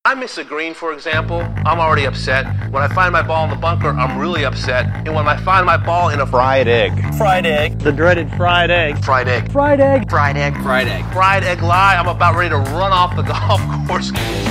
I miss a green, for example, I'm already upset. When I find my ball in the bunker, I'm really upset. And when I find my ball in a fried egg. Fried egg. The dreaded fried egg. Fried egg. Fried egg. Fried egg. Fried egg. Fried egg lie, I'm about ready to run off the golf course.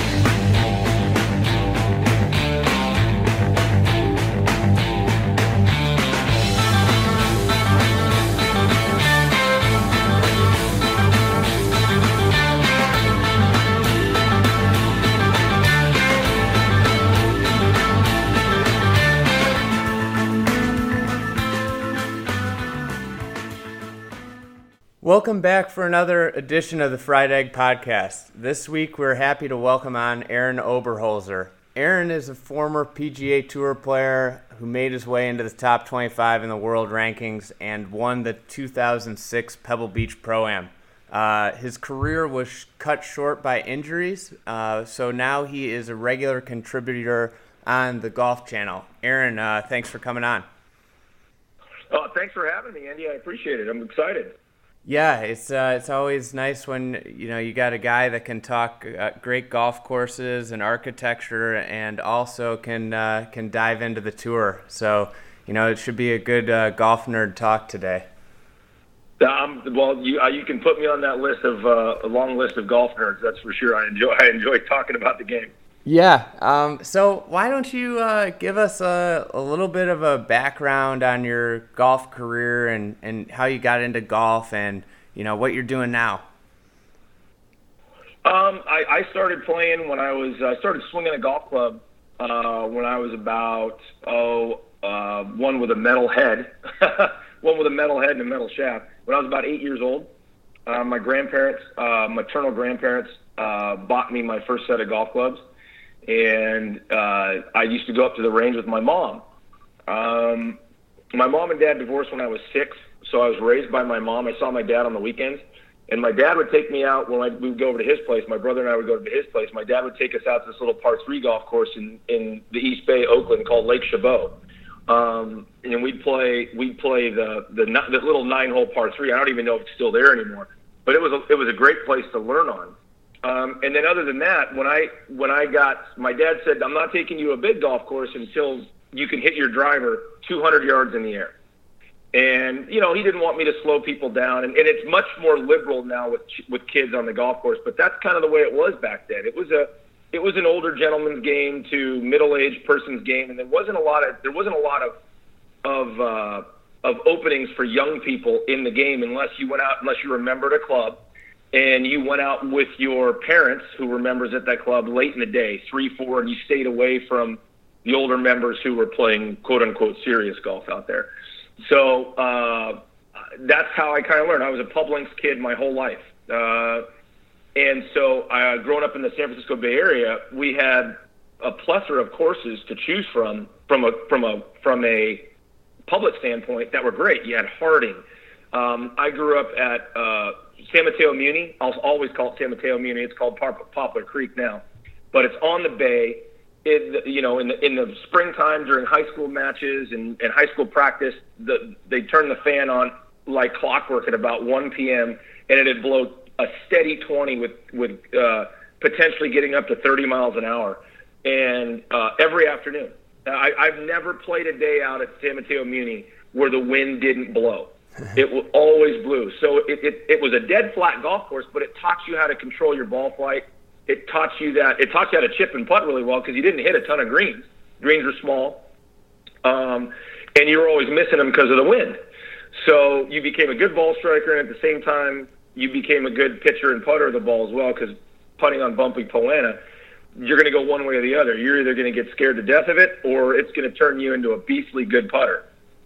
Welcome back for another edition of the Fried Egg Podcast. This week we're happy to welcome on Aaron Oberholzer. Aaron is a former PGA Tour player who made his way into the top 25 in the world rankings and won the 2006 Pebble Beach Pro-Am. His career was cut short by injuries, so now he is a regular contributor on the Golf Channel. Aaron, thanks for coming on. Oh, thanks for having me, Andy. I appreciate it. I'm excited. Yeah, it's always nice when you got a guy that can talk great golf courses and architecture, and also can dive into the tour. So it should be a good golf nerd talk today. Well, you can put me on that list of a long list of golf nerds. That's for sure. I enjoy talking about the game. Yeah. So why don't you give us a little bit of a background on your golf career and how you got into golf and what you're doing now? I started playing when I started swinging a golf club when I was about one with a metal head, one with a metal head and a metal shaft. When I was about 8 years old, my grandparents, maternal grandparents, bought me my first set of golf clubs. And I used to go up to the range with my mom. My mom and dad divorced when I was 6, so I was raised by my mom. I saw my dad on the weekends, and my dad would take me out when we would go over to his place. My brother and I would go to his place. My dad would take us out to this little par 3 golf course in the East Bay, Oakland, called Lake Chabot. And we'd play the little 9-hole par 3. I don't even know if it's still there anymore, but it was a great place to learn on. And then other than that, my dad said, I'm not taking you to a big golf course until you can hit your driver 200 yards in the air. And, he didn't want me to slow people down. And it's much more liberal now with kids on the golf course, but that's kind of the way it was back then. It was an older gentleman's game to middle-aged person's game. And there wasn't a lot of openings for young people in the game unless you remembered a club. And you went out with your parents, who were members at that club, late in the day, 3, 4, and you stayed away from the older members who were playing quote-unquote serious golf out there. So that's how I kind of learned. I was a Pub Links kid my whole life. And so growing up in the San Francisco Bay Area, we had a plethora of courses to choose from a public standpoint that were great. You had Harding. I grew up at San Mateo Muni. I'll always call it San Mateo Muni. It's called Poplar Creek now, but it's on the bay. In the springtime during high school matches and high school practice, they turn the fan on like clockwork at about 1 p.m. and it'd blow a steady 20 with potentially getting up to 30 miles an hour, and every afternoon. I've never played a day out at San Mateo Muni where the wind didn't blow. It always blew. So it was a dead flat golf course, but it taught you how to control your ball flight. It taught you how to chip and putt really well because you didn't hit a ton of greens. Greens were small, and you were always missing them because of the wind. So you became a good ball striker, and at the same time, you became a good pitcher and putter of the ball as well, because putting on bumpy Poana, you're going to go one way or the other. You're either going to get scared to death of it, or it's going to turn you into a beastly good putter.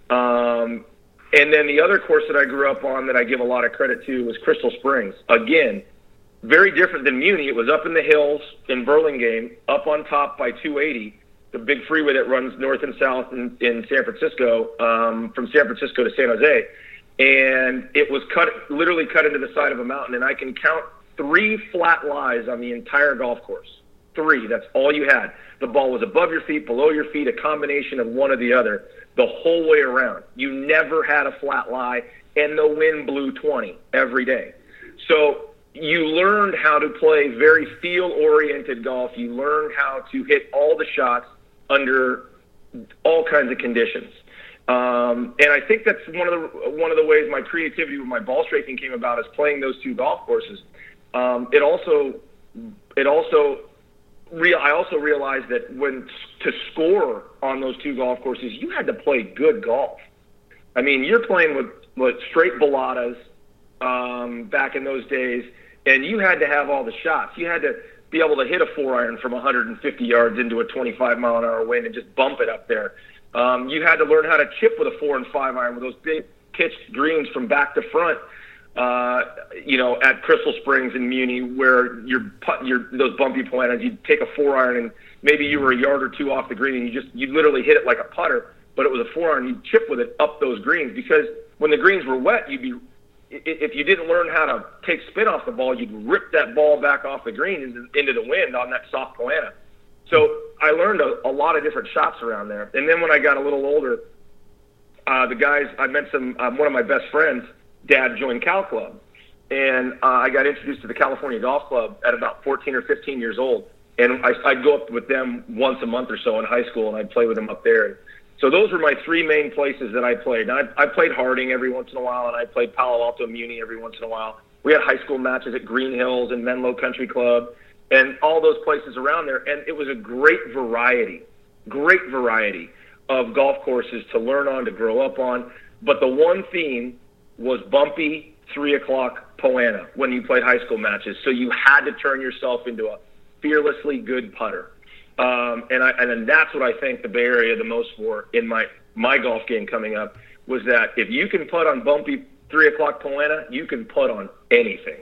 And then the other course that I grew up on that I give a lot of credit to was Crystal Springs. Again, very different than Muni. It was up in the hills in Burlingame, up on top by 280, the big freeway that runs north and south in San Francisco, from San Francisco to San Jose. And it was literally cut into the side of a mountain. And I can count 3 flat lies on the entire golf course. 3, that's all you had. The ball was above your feet, below your feet, a combination of one or the other the whole way around. You never had a flat lie, and the wind blew 20 every day. So you learned how to play very feel-oriented golf. You learned how to hit all the shots under all kinds of conditions. And I think that's one of the ways my creativity with my ball striking came about, is playing those two golf courses. I also realized that to score on those two golf courses, you had to play good golf. I mean, you're playing with straight baladas back in those days, and you had to have all the shots. You had to be able to hit a 4-iron from 150 yards into a 25-mile-an-hour wind and just bump it up there. You had to learn how to chip with a 4 and 5-iron with those big pitched greens from back to front. At Crystal Springs in Muni, where those bumpy Poanas, you'd take a 4-iron and maybe you were a yard or two off the green, and you literally hit it like a putter, but it was a 4-iron. You'd chip with it up those greens, because when the greens were wet, if you didn't learn how to take spin off the ball, you'd rip that ball back off the green into the wind on that soft Poana. So I learned a lot of different shots around there. And then when I got a little older, the guys, I met one of my best friends' dad joined Cal Club. And I got introduced to the California Golf Club at about 14 or 15 years old. And I'd go up with them once a month or so in high school, and I'd play with them up there. So those were my three main places that I played. Now, I played Harding every once in a while, and I played Palo Alto Muni every once in a while. We had high school matches at Green Hills and Menlo Country Club and all those places around there. And it was a great variety of golf courses to learn on, to grow up on. But the one theme was bumpy 3 o'clock Poana when you played high school matches. So you had to turn yourself into a fearlessly good putter. And that's what I thank the Bay Area the most for in my golf game coming up, was that if you can putt on bumpy 3 o'clock Poana, you can putt on anything.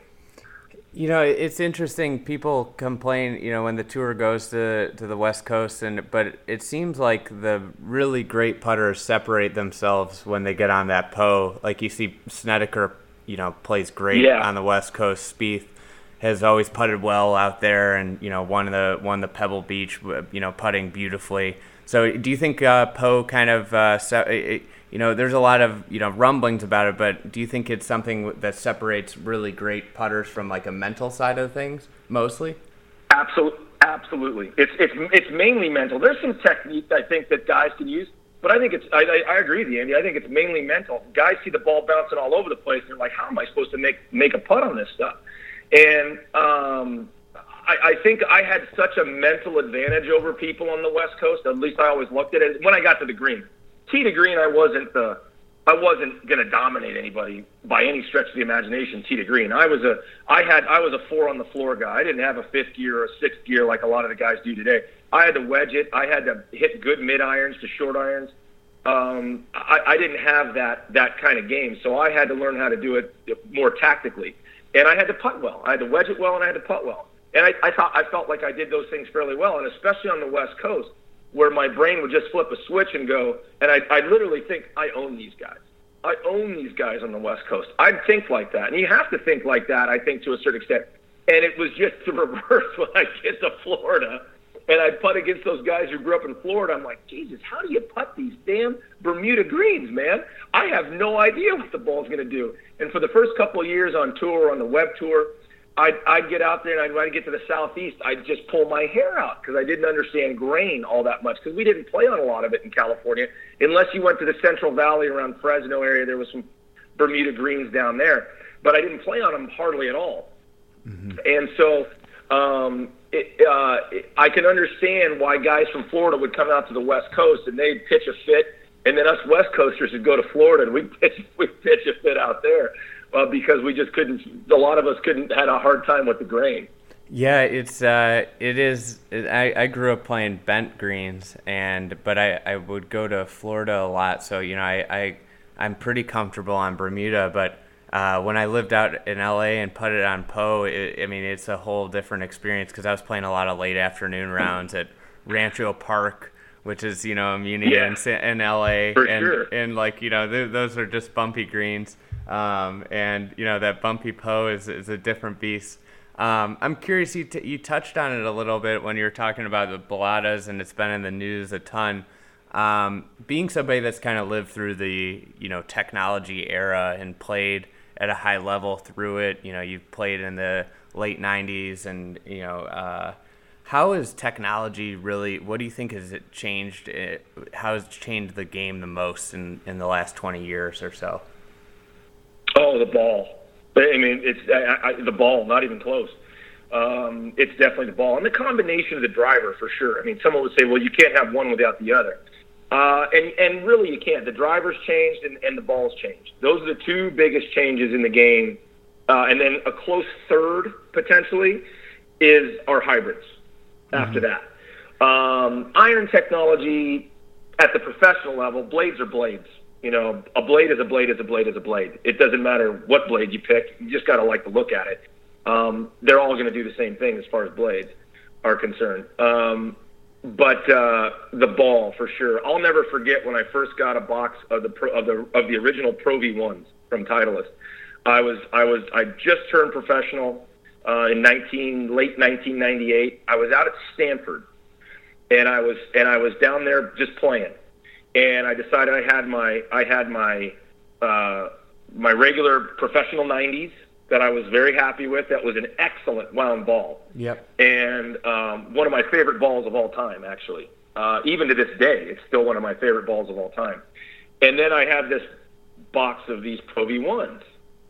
It's interesting. People complain, when the tour goes to the West Coast, but it seems like the really great putters separate themselves when they get on that Poa. Like you see Snedeker, plays great on the West Coast. Spieth has always putted well out there, and won the Pebble Beach, putting beautifully. So do you think Poa kind of there's a lot of rumblings about it, but do you think it's something that separates really great putters from like a mental side of things mostly? Absolutely. It's mainly mental. There's some technique I think that guys can use, but I think I agree with you, Andy. I think it's mainly mental. Guys see the ball bouncing all over the place, and they're like, how am I supposed to make a putt on this stuff? And I think I had such a mental advantage over people on the West Coast. At least I always looked at it. When I got to the green, tee to green, I wasn't going to dominate anybody by any stretch of the imagination. Tee to green, I was a 4 on the floor guy. I didn't have a fifth gear or a sixth gear like a lot of the guys do today. I had to wedge it. I had to hit good mid irons to short irons. I didn't have that kind of game, so I had to learn how to do it more tactically. And I had to putt well. I had to wedge it well, and I had to putt well. And I felt like I did those things fairly well, and especially on the West Coast, where my brain would just flip a switch and go, and I literally think, I own these guys. I own these guys on the West Coast. I'd think like that. And you have to think like that, I think, to a certain extent. And it was just the reverse when I get to Florida, and I putt against those guys who grew up in Florida. I'm like, Jesus, how do you putt these damn Bermuda greens, man? I have no idea what the ball's going to do. And for the first couple of years on tour, on the web tour, I'd get out there, and when I get to the Southeast, I'd just pull my hair out because I didn't understand grain all that much, because we didn't play on a lot of it in California. Unless you went to the Central Valley around Fresno area, there was some Bermuda greens down there. But I didn't play on them hardly at all. Mm-hmm. And so I can understand why guys from Florida would come out to the West Coast, and they'd pitch a fit, and then us West Coasters would go to Florida, and we'd pitch a fit out there. Because we just couldn't. A lot of us had a hard time with the grain. Yeah, it is. I grew up playing bent greens, but I would go to Florida a lot. So I'm pretty comfortable on Bermuda. But when I lived out in LA and putted on Poa, it's a whole different experience, because I was playing a lot of late afternoon rounds at Rancho Park, which is in LA, and those are just bumpy greens. That bumpy Poa is a different beast. I'm curious, you touched on it a little bit when you were talking about the baladas, and it's been in the news a ton. Being somebody that's kind of lived through the technology era and played at a high level through it. You played in the late 90s, and how has technology really, what do you think has it changed? How has it changed the game the most in the last 20 years or so? Oh, the ball. I mean, it's the ball, not even close. It's definitely the ball. And the combination of the driver, for sure. I mean, someone would say, well, you can't have one without the other. And really you can't. The driver's changed and the ball's changed. Those are the two biggest changes in the game. And then a close third, potentially, is our hybrids after that. Iron technology at the professional level, blades are blades. A blade is a blade is a blade is a blade. It doesn't matter what blade you pick. You just got to like to look at it. They're all going to do the same thing as far as blades are concerned. But the ball, for sure. I'll never forget when I first got a box of the original Pro V1s from Titleist. I just turned professional in late 1998. I was out at Stanford, and I was down there just playing. And I decided I had my regular professional 90s that I was very happy with. That was an excellent wound ball. Yep. And one of my favorite balls of all time, actually. Even to this day, it's still one of my favorite balls of all time. And then I had this box of these Pro V1s.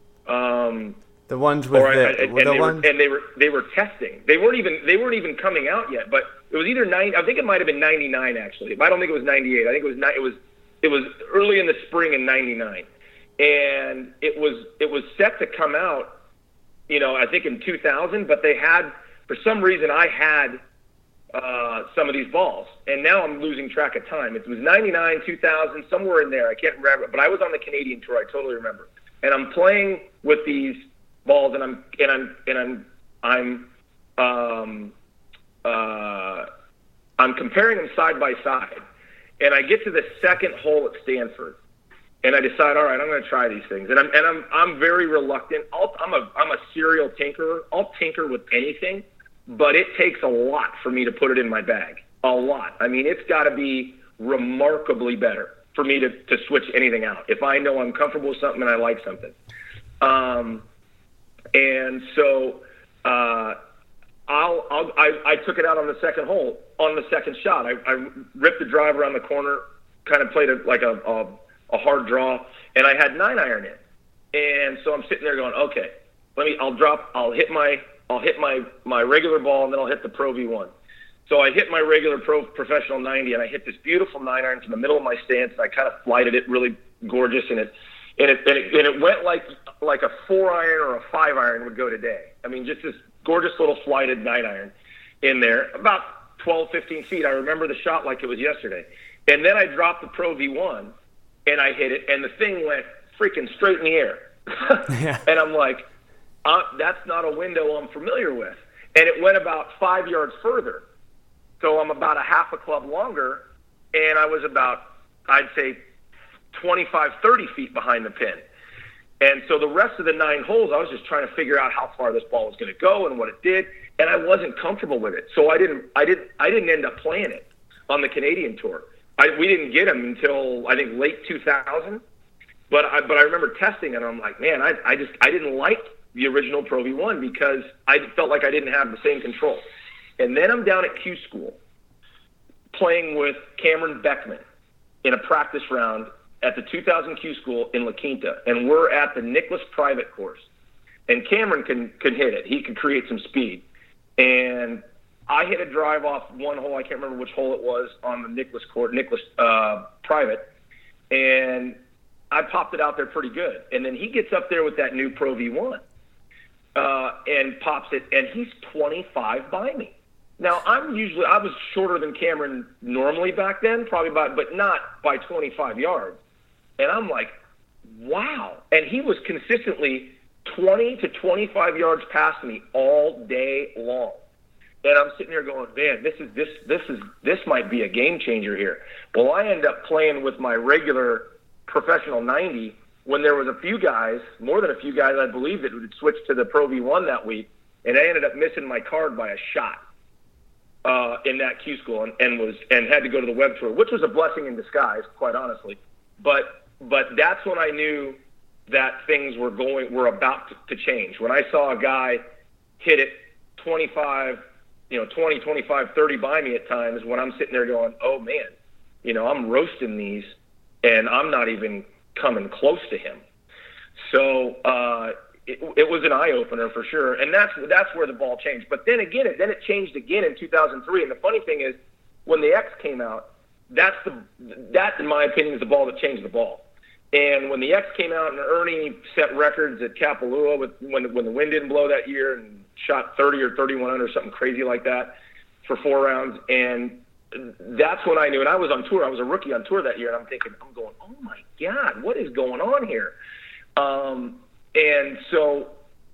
The ones with and they were testing. They weren't even coming out yet, but it was either I think it might have been 99 actually. I don't think it was 98. I think it was early in the spring in 99. And it was set to come out, I think in 2000, but they had, for some reason, I had some of these balls, and now I'm losing track of time. It was 99, 2000, somewhere in there. I can't remember, but I was on the Canadian tour. I totally remember. And I'm playing with these balls, and I'm comparing them side by side, and I get to the second hole at Stanford. And I decide, all right, I'm going to try these things. And I'm very reluctant. I'm a serial tinkerer. I'll tinker with anything, but it takes a lot for me to put it in my bag. A lot. I mean, it's got to be remarkably better for me to switch anything out. If I know I'm comfortable with something and I like something. And so I took it out on the second hole, on the second shot. I ripped the drive around the corner, kind of played it like a hard draw, and I had 9-iron in. And so I'm sitting there going, okay, I'll hit my regular ball, and then I'll hit the Pro V1. So I hit my regular professional 90, and I hit this beautiful 9-iron from the middle of my stance, and I kind of flighted it really gorgeous, and it went like a 4-iron or a 5-iron would go today. I mean, just this gorgeous little flighted 9-iron in there, about 12, 15 feet. I remember the shot like it was yesterday. And then I dropped the Pro V1, and I hit it, and the thing went freaking straight in the air. Yeah. And I'm like, that's not a window I'm familiar with. And it went about 5 yards further. So I'm about a half a club longer, and I was about, I'd say, 25, 30 feet behind the pin. And so the rest of the 9 holes, I was just trying to figure out how far this ball was going to go and what it did, and I wasn't comfortable with it. So I didn't end up playing it on the Canadian tour. We didn't get them until I think late 2000, but I remember testing, and I'm like, man, I didn't like the original Pro V1 because I felt like I didn't have the same control. And then I'm down at Q School playing with Cameron Beckman in a practice round at the 2000 Q School in La Quinta, and we're at the Nicklaus private course. And Cameron can hit it. He can create some speed. And I hit a drive off one hole. I can't remember which hole it was on the Nicklaus private. And I popped it out there pretty good. And then he gets up there with that new Pro V1 and pops it, and he's 25 by me. Now, I was shorter than Cameron normally back then, but not by 25 yards. And I'm like, wow. And he was consistently 20 to 25 yards past me all day long. And I'm sitting there going, man, this might be a game changer here. Well, I end up playing with my regular professional 90 when there was more than a few guys, I believe, that would switch to the Pro V1 that week, and I ended up missing my card by a shot in that Q School, and had to go to the web tour, which was a blessing in disguise, quite honestly. But that's when I knew that things were about to change. When I saw a guy hit it 20, 25, 30 by me at times, when I'm sitting there going, oh man, I'm roasting these and I'm not even coming close to him. So it was an eye-opener for sure, and that's where the ball changed. But then again, it changed again in 2003. And the funny thing is, when the X came out, that in my opinion is the ball that changed the ball. And when the X came out and Ernie set records at Kapalua when the wind didn't blow that year and shot 30 or 31 under, something crazy like that for 4 rounds, and that's when I knew. And I was on tour. I was a rookie on tour that year, and I'm going, oh my God, what is going on here? And so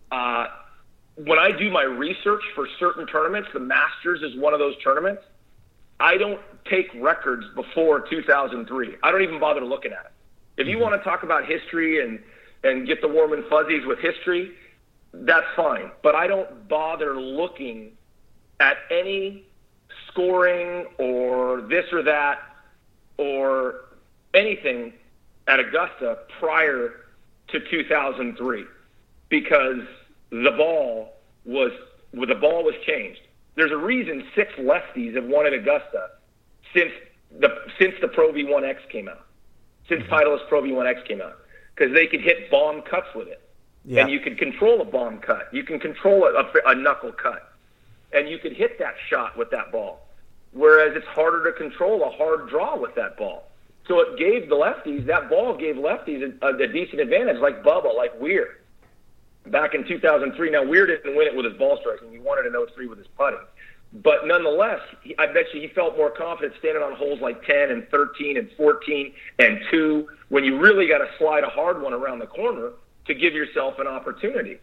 when I do my research for certain tournaments, the Masters is one of those tournaments, I don't take records before 2003. I don't even bother looking at it. If you want to talk about history and get the warm and fuzzies with history, that's fine. But I don't bother looking at any scoring or this or that or anything at Augusta prior to 2003, because the ball was changed. There's a reason 6 lefties have won at Augusta since the Pro V1X came out, since Titleist Pro V1X came out, because they could hit bomb cuts with it. Yeah. And you could control a bomb cut. You can control a knuckle cut. And you could hit that shot with that ball. Whereas it's harder to control a hard draw with that ball. So it gave the lefties, that ball gave lefties a decent advantage, like Bubba, like Weir. Back in 2003, now Weir didn't win it with his ball striking. He won it in 03 with his putting. But nonetheless, I bet you he felt more confident standing on holes like 10 and 13 and 14 and 2 when you really got to slide a hard one around the corner to give yourself an opportunity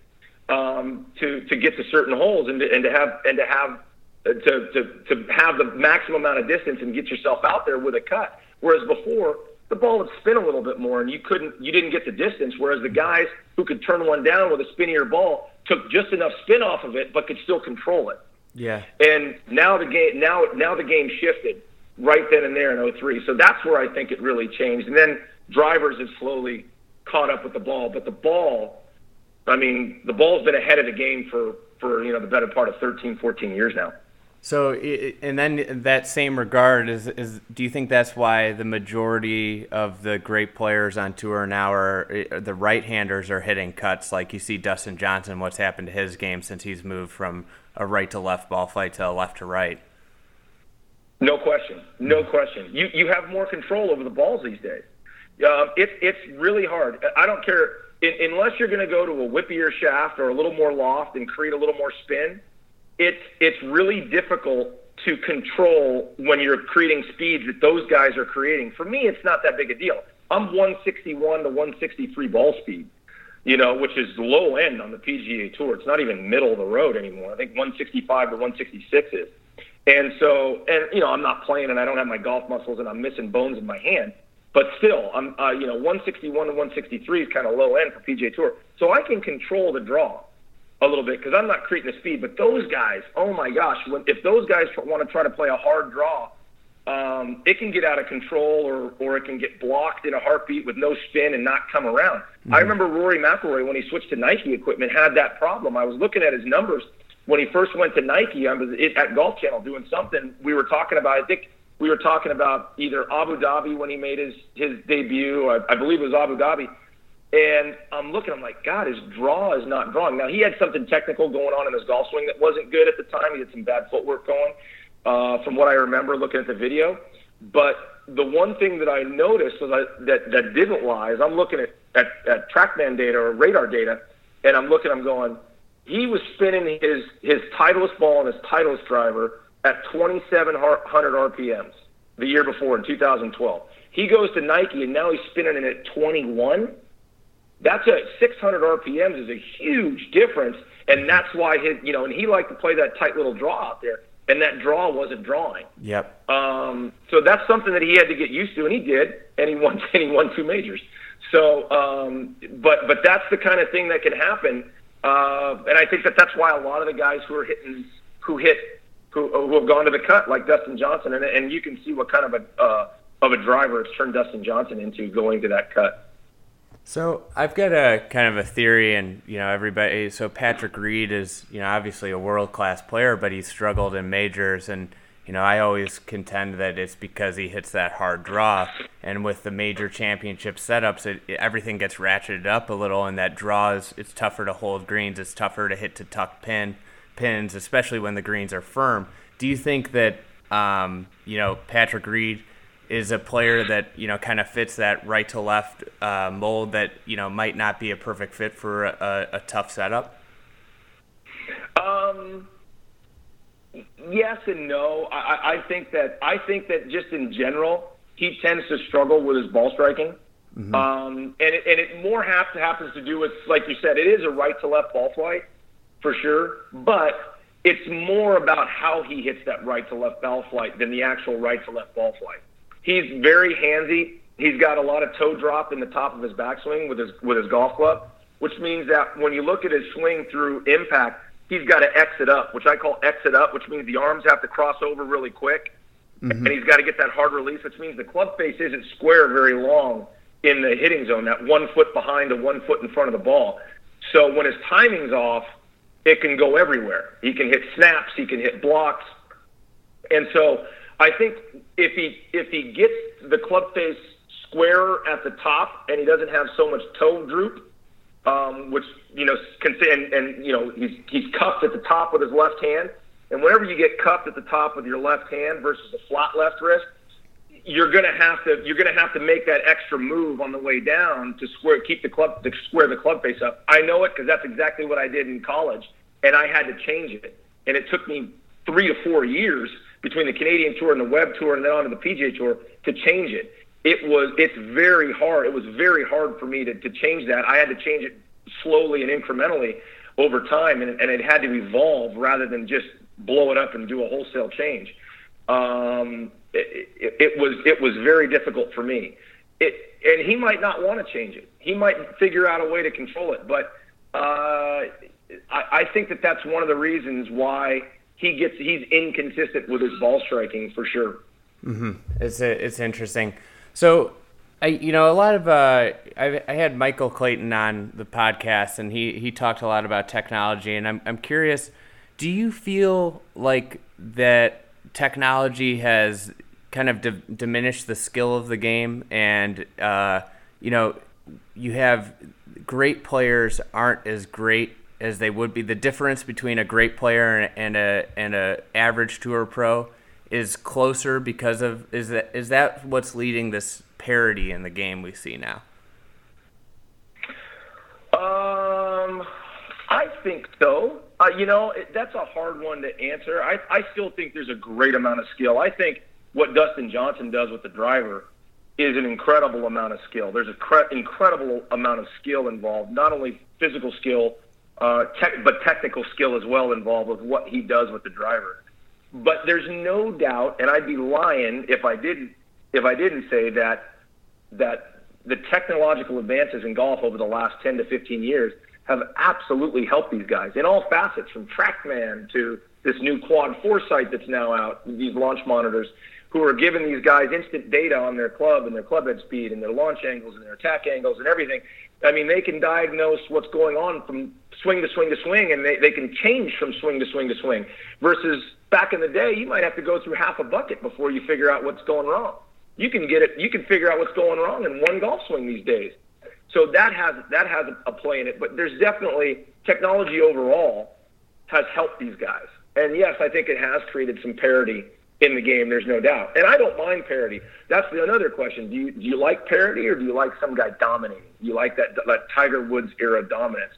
to get to certain holes and to have the maximum amount of distance and get yourself out there with a cut. Whereas before, the ball would spin a little bit more and you didn't get the distance. Whereas the guys who could turn one down with a spinnier ball took just enough spin off of it, but could still control it. Yeah. And now the game shifted right then and there in 03. So that's where I think it really changed. And then drivers have slowly caught up with the ball, but the ball's been ahead of the game for the better part of 13, 14 years now. So, and then in that same regard, do you think that's why the majority of the great players on tour now are the right-handers are hitting cuts, like you see Dustin Johnson, what's happened to his game since he's moved from a right-to-left ball flight to a left-to-right? No question. You have more control over the balls these days. It's really hard. I don't care, unless you're going to go to a whippier shaft or a little more loft and create a little more spin, it's really difficult to control when you're creating speeds that those guys are creating. For me, it's not that big a deal. I'm 161 to 163 ball speed, which is low end on the PGA Tour. It's not even middle of the road anymore. I think 165 to 166 is. And so, I'm not playing and I don't have my golf muscles and I'm missing bones in my hand. But still, I'm 161 to 163 is kind of low end for PGA Tour. So I can control the draw a little bit because I'm not creating the speed. But those guys, oh my gosh, if those guys want to try to play a hard draw, it can get out of control or it can get blocked in a heartbeat with no spin and not come around. Mm-hmm. I remember Rory McIlroy, when he switched to Nike equipment, had that problem. I was looking at his numbers when he first went to Nike. I was at Golf Channel doing something. We were talking about, I think we were talking about either Abu Dhabi when he made his debut. I believe it was Abu Dhabi. And I'm looking, I'm like, God, his draw is not drawing. Now, he had something technical going on in his golf swing that wasn't good at the time. He had some bad footwork going, from what I remember looking at the video. But the one thing that I noticed was that didn't lie is I'm looking at TrackMan data or radar data, and I'm going, he was spinning his Titleist ball and his Titleist driver at 2,700 RPMs the year before in 2012. He goes to Nike, and now he's spinning it at 21. That's 600 RPMs is a huge difference, and that's why and he liked to play that tight little draw out there, and that draw wasn't drawing. Yep. So that's something that he had to get used to, and he did, and he won 2 majors. So, but that's the kind of thing that can happen, and I think that's why a lot of the guys who have gone to the cut, like Dustin Johnson, and you can see what kind of a driver it's turned Dustin Johnson into going to that cut. So I've got a kind of a theory, and everybody. So Patrick Reed is obviously a world-class player, but he's struggled in majors, and I always contend that it's because he hits that hard draw, and with the major championship setups, everything gets ratcheted up a little, and that draw it's tougher to hold greens, it's tougher to hit to tuck pins, especially when the greens are firm. Do you think that Patrick Reed is a player that kind of fits that right to left mold that might not be a perfect fit for a tough setup? Yes and no. I think that just in general, he tends to struggle with his ball striking. Mm-hmm. And it more happens to do with, like you said, it is a right to left ball flight for sure, but it's more about how he hits that right to left ball flight than the actual right to left ball flight. He's very handsy. He's got a lot of toe drop in the top of his backswing with his golf club, which means that when you look at his swing through impact, he's got to exit up, which I call exit up, which means the arms have to cross over really quick, mm-hmm. and he's got to get that hard release, which means the club face isn't square very long in the hitting zone, that 1 foot behind and 1 foot in front of the ball. So when his timing's off, it can go everywhere. He can hit snaps, he can hit blocks, and so I think if he gets the club face square at the top and he doesn't have so much toe droop, which he's cupped at the top with his left hand, and whenever you get cupped at the top with your left hand versus a flat left wrist, you're gonna have to make that extra move on the way down to square the club face up. I know it because that's exactly what I did in college, and I had to change it, and it took me 3 to 4 years between the Canadian Tour and the Web Tour and then on to the PGA Tour to change it. It's very hard. It was very hard for me to change that. I had to change it slowly and incrementally over time, and it had to evolve rather than just blow it up and do a wholesale change. It was very difficult for me. And he might not want to change it. He might figure out a way to control it, but I think that's one of the reasons why he's inconsistent with his ball striking for sure. Mm-hmm. It's interesting. So, I had Michael Clayton on the podcast, and he talked a lot about technology, and I'm curious, do you feel like that technology has kind of diminished the skill of the game, and you have great players aren't as great as they would be? The difference between a great player and a average tour pro is closer because of is that what's leading this parity in the game we see now? I think so. That's a hard one to answer. I still think there's a great amount of skill. I think what Dustin Johnson does with the driver is an incredible amount of skill. There's an incredible amount of skill involved, not only physical skill, but technical skill as well involved with what he does with the driver. But there's no doubt, and I'd be lying if I didn't say that the technological advances in golf over the last 10 to 15 years have absolutely helped these guys in all facets, from TrackMan to this new Quad Foresight that's now out, these launch monitors, who are giving these guys instant data on their club and their club head speed and their launch angles and their attack angles and everything. I mean, they can diagnose what's going on from swing to swing to swing, and they can change from swing to swing to swing. Versus back in the day, you might have to go through half a bucket before you figure out what's going wrong. You can figure out what's going wrong in one golf swing these days. So that has a play in it. But there's definitely technology overall has helped these guys. And yes, I think it has created some parity in the game. There's no doubt. And I don't mind parity. That's another question. Do you like parity, or do you like some guy dominating? You like that Tiger Woods era dominance?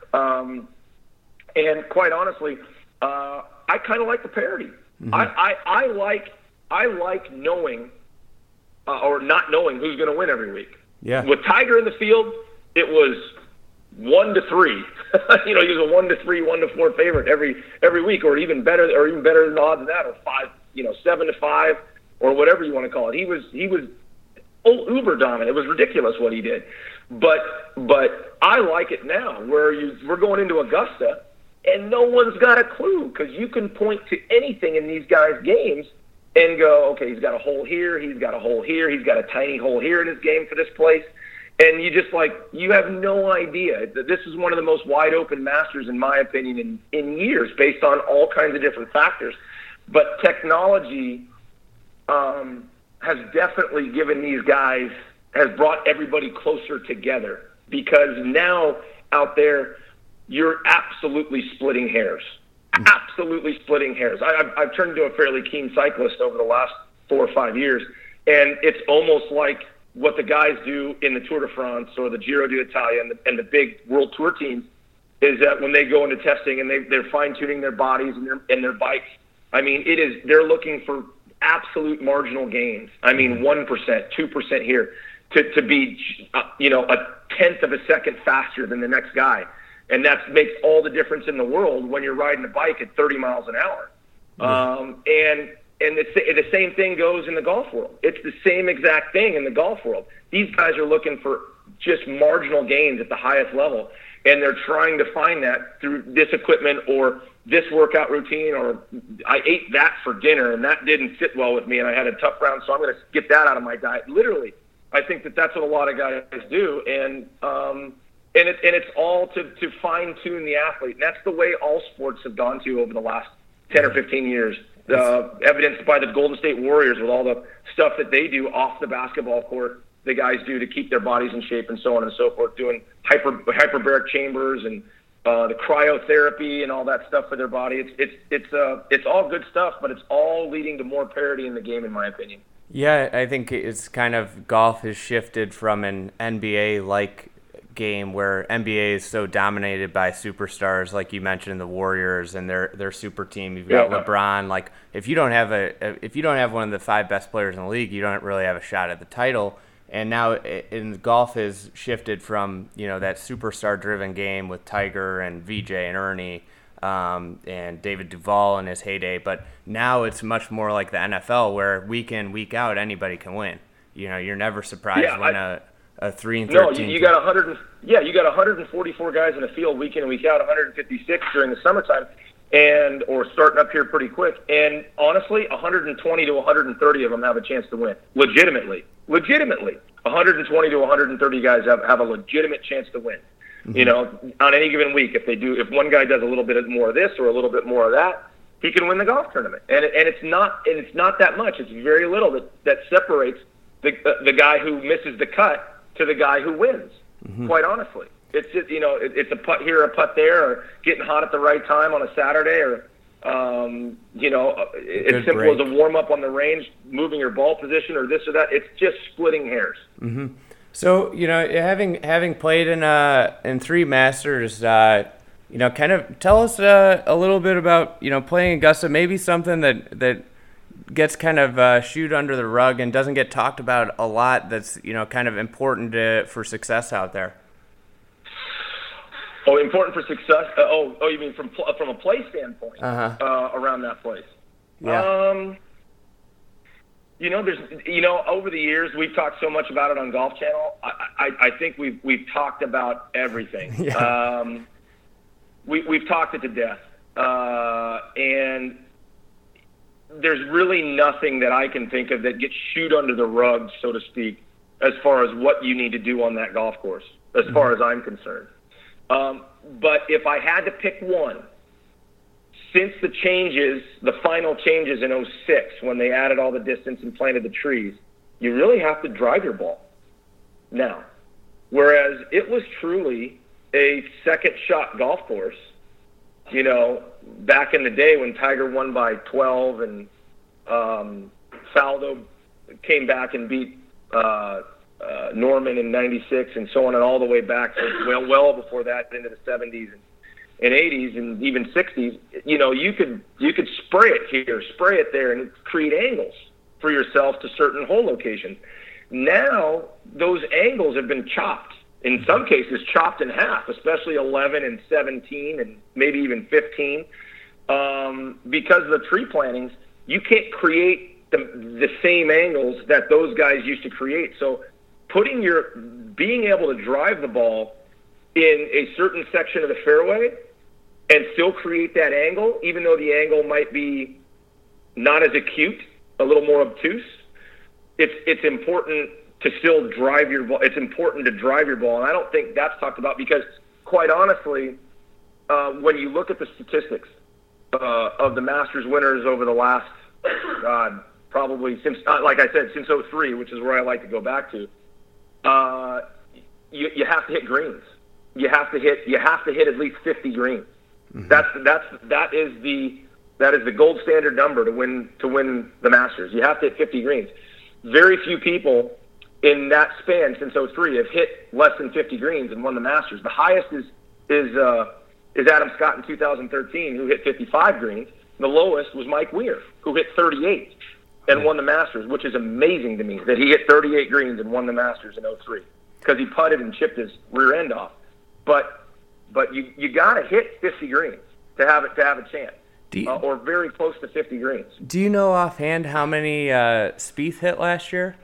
And quite honestly, I kind of like the parity. Mm-hmm. I like knowing or not knowing who's going to win every week. Yeah. With Tiger in the field, it was 1-3. He was a 1-3, 1-4 favorite every week, or even better than the odds of that, or 7-5, or whatever you want to call it. He was uber dominant. It was ridiculous what he did. But I like it now, where we're going into Augusta, and no one's got a clue, because you can point to anything in these guys' games and go, okay, he's got a hole here, he's got a hole here, he's got a tiny hole here in his game for this place. And you have no idea. This is one of the most wide open Masters, in my opinion, in years, based on all kinds of different factors. But technology has definitely given these guys, has brought everybody closer together, because now out there, you're absolutely splitting hairs. Absolutely splitting hairs. I've turned into a fairly keen cyclist over the last 4 or 5 years, and it's almost like what the guys do in the Tour de France or the Giro d'Italia and the big World Tour teams is that when they go into testing and they're fine-tuning their bodies and their bikes, I mean, they're looking for absolute marginal gains. I mean, 1%, 2% here to be, a tenth of a second faster than the next guy. And that makes all the difference in the world when you're riding a bike at 30 miles an hour. And the same thing goes in the golf world. It's the same exact thing in the golf world. These guys are looking for just marginal gains at the highest level, and they're trying to find that through this equipment or this workout routine, or I ate that for dinner and that didn't sit well with me and I had a tough round, so I'm going to get that out of my diet. Literally, I think that's what a lot of guys do, and it's all to fine-tune the athlete. And that's the way all sports have gone to over the last 10 or 15 years. Evidenced by the Golden State Warriors with all the stuff that they do off the basketball court, the guys do to keep their bodies in shape and so on and so forth, doing hyperbaric chambers and the cryotherapy and all that stuff for their body. It's all good stuff, but it's all leading to more parity in the game, in my opinion. Yeah, I think it's kind of, golf has shifted from an NBA-like game where NBA is so dominated by superstars, like you mentioned, the Warriors and their super team. You've got LeBron. Like, if you don't have one of the 5 best players in the league, you don't really have a shot at the title. And now golf has shifted from, that superstar-driven game with Tiger and VJ and Ernie and David Duval in his heyday, but now it's much more like the NFL, where week in, week out, anybody can win. You're never surprised when a 3-13. No, you got 144 guys in the field week in and week out, 156 during the summertime, or starting up here pretty quick. And honestly, 120 to 130 of them have a chance to win. Legitimately, 120 to 130 guys have a legitimate chance to win. Mm-hmm. On any given week, if one guy does a little bit more of this or a little bit more of that, he can win the golf tournament. And it's not that much. It's very little that separates the guy who misses the cut to the guy who wins. Mm-hmm. Quite honestly, it's just, it's a putt here, a putt there, or getting hot at the right time on a Saturday, or it's simple as a warm up on the range, moving your ball position, or this or that. It's just splitting hairs. Mm-hmm. So having played in 3 Masters, kind of tell us a little bit about playing Augusta. Maybe something that gets kind of shooed under the rug and doesn't get talked about a lot, that's kind of important for success out there. Oh, important for success. You mean from a play standpoint? Around that place. Yeah. Over the years we've talked so much about it on Golf Channel. I think we've talked about everything. Yeah. We've talked it to death, and there's really nothing that I can think of that gets shooed under the rug, so to speak, as far as what you need to do on that golf course, as far as I'm concerned. But if I had to pick one, since the final changes in 2006, when they added all the distance and planted the trees, you really have to drive your ball now. Whereas it was truly a second shot golf course, back in the day when Tiger won by 12 and Faldo came back and beat Norman in 96 and so on, and all the way back to well before that into the 70s and 80s and even 60s. You could spray it here, spray it there, and create angles for yourself to certain hole locations. Now those angles have been chopped. In some cases, chopped in half, especially 11 and 17 and maybe even 15. Because of the tree plantings, you can't create the same angles that those guys used to create. So being able to drive the ball in a certain section of the fairway and still create that angle, even though the angle might be not as acute, a little more obtuse, it's important to still drive your ball. It's important to drive your ball, and I don't think that's talked about because, quite honestly, when you look at the statistics of the Masters winners over the last, probably since, like I said, since '03, which is where I like to go back to, you have to hit greens. You have to hit at least 50 greens. Mm-hmm. That is the gold standard number to win the Masters. You have to hit 50 greens. Very few people in that span since '03 have hit less than 50 greens and won the Masters. The highest is Adam Scott in 2013, who hit 55 greens. The lowest was Mike Weir, who hit 38 and won the Masters, which is amazing to me that he hit 38 greens and won the Masters in '03 because he putted and chipped his rear end off. But you got to hit 50 greens to have a chance, or very close to 50 greens. Do you know offhand how many Spieth hit last year?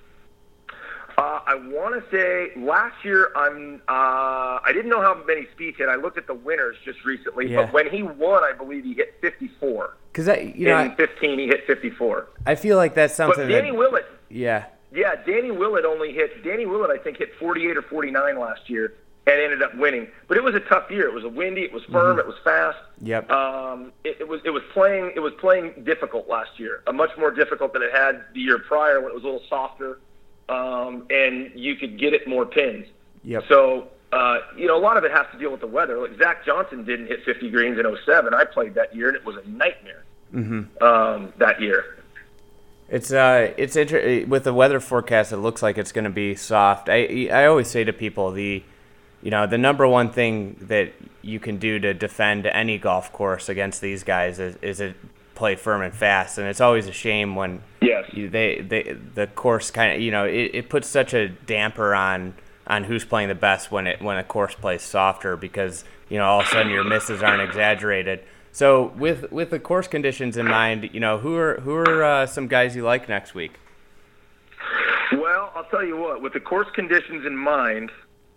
I want to say last year I didn't know how many Spieth hit. I looked at the winners just recently, but when he won, I believe he hit 54. Because in 15 he hit 54. I feel like that's something. But Danny Willett. Yeah. Yeah, Danny Willett I think hit 48 or 49 last year and ended up winning. But it was a tough year. It was windy. It was firm. Mm-hmm. It was fast. Yep. It was playing difficult last year. Much more difficult than it had the year prior when it was a little softer. And you could get it more pins. Yep. So, a lot of it has to deal with the weather. Like Zach Johnson didn't hit 50 greens in '07. I played that year, and it was a nightmare. Mm-hmm. That year. It's with the weather forecast. It looks like it's going to be soft. I always say to people the number one thing that you can do to defend any golf course against these guys is play firm and fast, and it's always a shame when the course kind of it puts such a damper on who's playing the best when a course plays softer because all of a sudden your misses aren't exaggerated. So with the course conditions in mind, who are some guys you like next week? Well, I'll tell you what. With the course conditions in mind,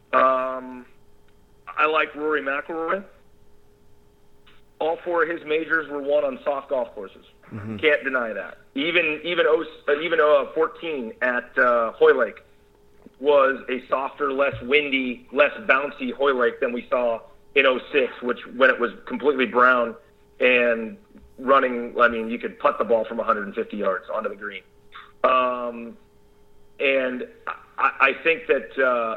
I like Rory McIlroy. All four of his majors were won on soft golf courses. Mm-hmm. Can't deny that. Even 14 at Hoylake was a softer, less windy, less bouncy Hoylake than we saw in '06, when it was completely brown and running. I mean, you could putt the ball from 150 yards onto the green. And I think that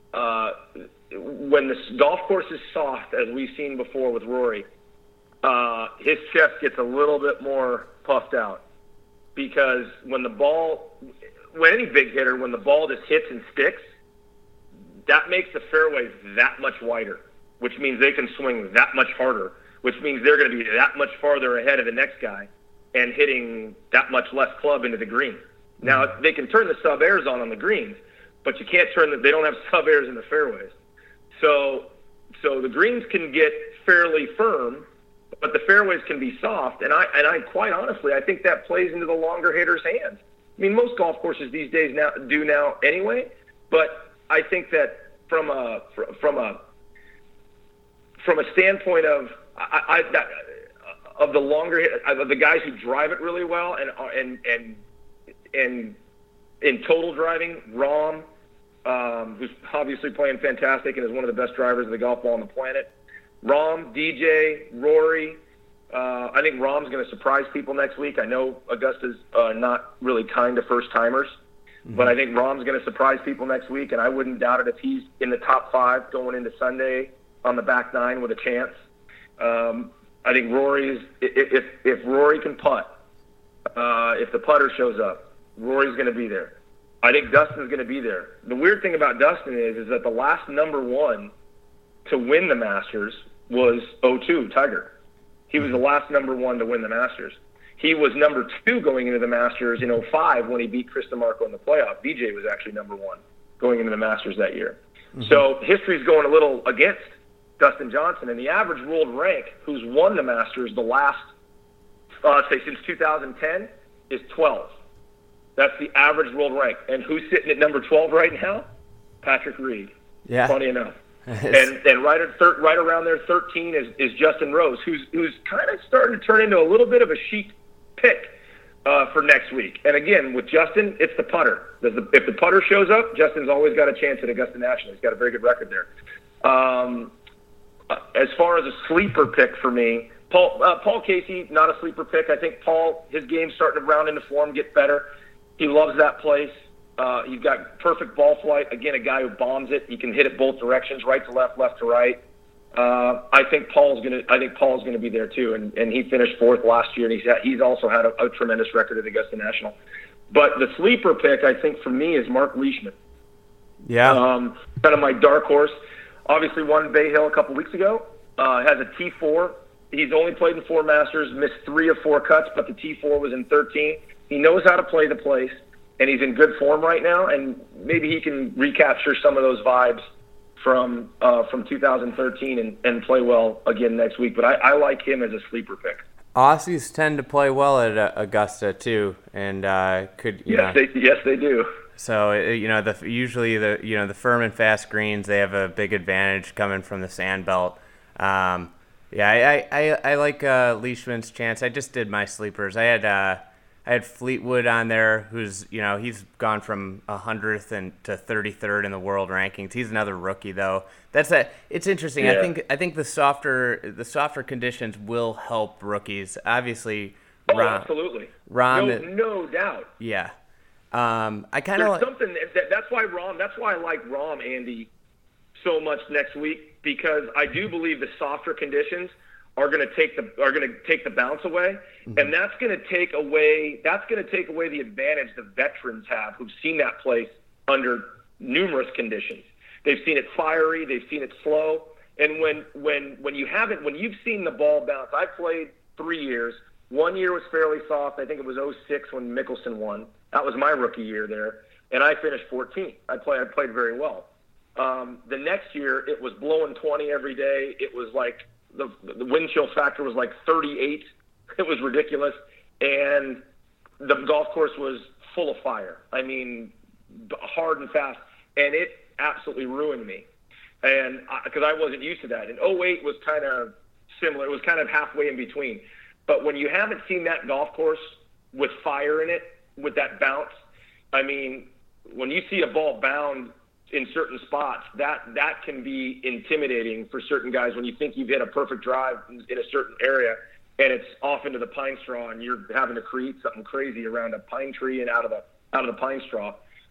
when the golf course is soft, as we've seen before with Rory, his chest gets a little bit more puffed out because when any big hitter, when the ball just hits and sticks, that makes the fairways that much wider, which means they can swing that much harder, which means they're going to be that much farther ahead of the next guy and hitting that much less club into the green. Now, they can turn the sub-airs on the greens, but you can't they don't have sub-airs in the fairways. So the greens can get fairly firm, but the fairways can be soft, and I quite honestly, I think that plays into the longer hitter's hands. I mean, most golf courses these days do now anyway, but I think that from a standpoint of the longer of the guys who drive it really well and in total driving, Rahm, who's obviously playing fantastic and is one of the best drivers of the golf ball on the planet. Rahm, DJ, Rory. I think Rahm's going to surprise people next week. I know Augusta's not really kind to first-timers, but I think Rahm's going to surprise people next week, and I wouldn't doubt it if he's in the top 5 going into Sunday on the back 9 with a chance. I think Rory's if Rory can putt, if the putter shows up, Rory's going to be there. I think Dustin's going to be there. The weird thing about Dustin is that the last number 1 to win the Masters was '02, Tiger. He was the last number 1 to win the Masters. He was number 2 going into the Masters in '05 when he beat Chris DeMarco in the playoff. DJ was actually number 1 going into the Masters that year. Mm-hmm. So history's going a little against Dustin Johnson, and the average world rank who's won the Masters the last, since 2010 is 12. That's the average world rank. And who's sitting at number 12 right now? Patrick Reed. Yeah. Funny enough. and right around there, 13 is Justin Rose, who's kind of starting to turn into a little bit of a chic pick. for next week. And again, with Justin, it's the putter. If the putter shows up, Justin's always got a chance at Augusta National. He's got a very good record there. As far as a sleeper pick for me, Paul Casey, not a sleeper pick. I think Paul, his game's starting to round into form, get better. He loves that place. He's got perfect ball flight. Again, a guy who bombs it. He can hit it both directions, right to left, left to right. I think Paul's gonna be there too, and he finished fourth last year, and he's also had a tremendous record at Augusta National. But the sleeper pick, I think, for me is Mark Leishman. Yeah. Kind of my dark horse. Obviously won Bay Hill a couple weeks ago. Has a T4. He's only played in 4 Masters, missed 3 of 4 cuts, but the T4 was in 13. He knows how to play the place, and he's in good form right now, and maybe he can recapture some of those vibes from 2013 and play well again next week. But I like him as a sleeper pick. Aussies tend to play well at Augusta too, and Yes, they do. So usually the firm and fast greens, they have a big advantage coming from the sand belt. I like Leishman's chance. I just did my sleepers. I had Fleetwood on there, who's he's gone from 100th to 33rd in the world rankings. He's another rookie though. It's interesting. Yeah. I think the softer conditions will help rookies. Obviously, Oh, absolutely. No doubt. Yeah. I kind of something that's why I like Rahm, Andy, so much next week, because I do believe the softer conditions are going to take the bounce away, and that's going to take away the advantage the veterans have, who've seen that place under numerous conditions. They've seen it fiery, they've seen it slow, and when you've seen the ball bounce. I played 3 years. 1 year was fairly soft. I think it was 2006 when Mickelson won. That was my rookie year there, and I finished 14th. I played very well. The next year, it was blowing 20 every day. It was like the wind chill factor was like 38. It was ridiculous, and the golf course was full of fire. I mean, hard and fast, and it absolutely ruined me. And because I wasn't used to that. And 2008 was kind of similar. It was kind of halfway in between. But when you haven't seen that golf course with fire in it, with that bounce, I mean, when you see a ball bound in certain spots, that can be intimidating for certain guys when you think you've hit a perfect drive in a certain area and it's off into the pine straw and you're having to create something crazy around a pine tree and out of the pine straw.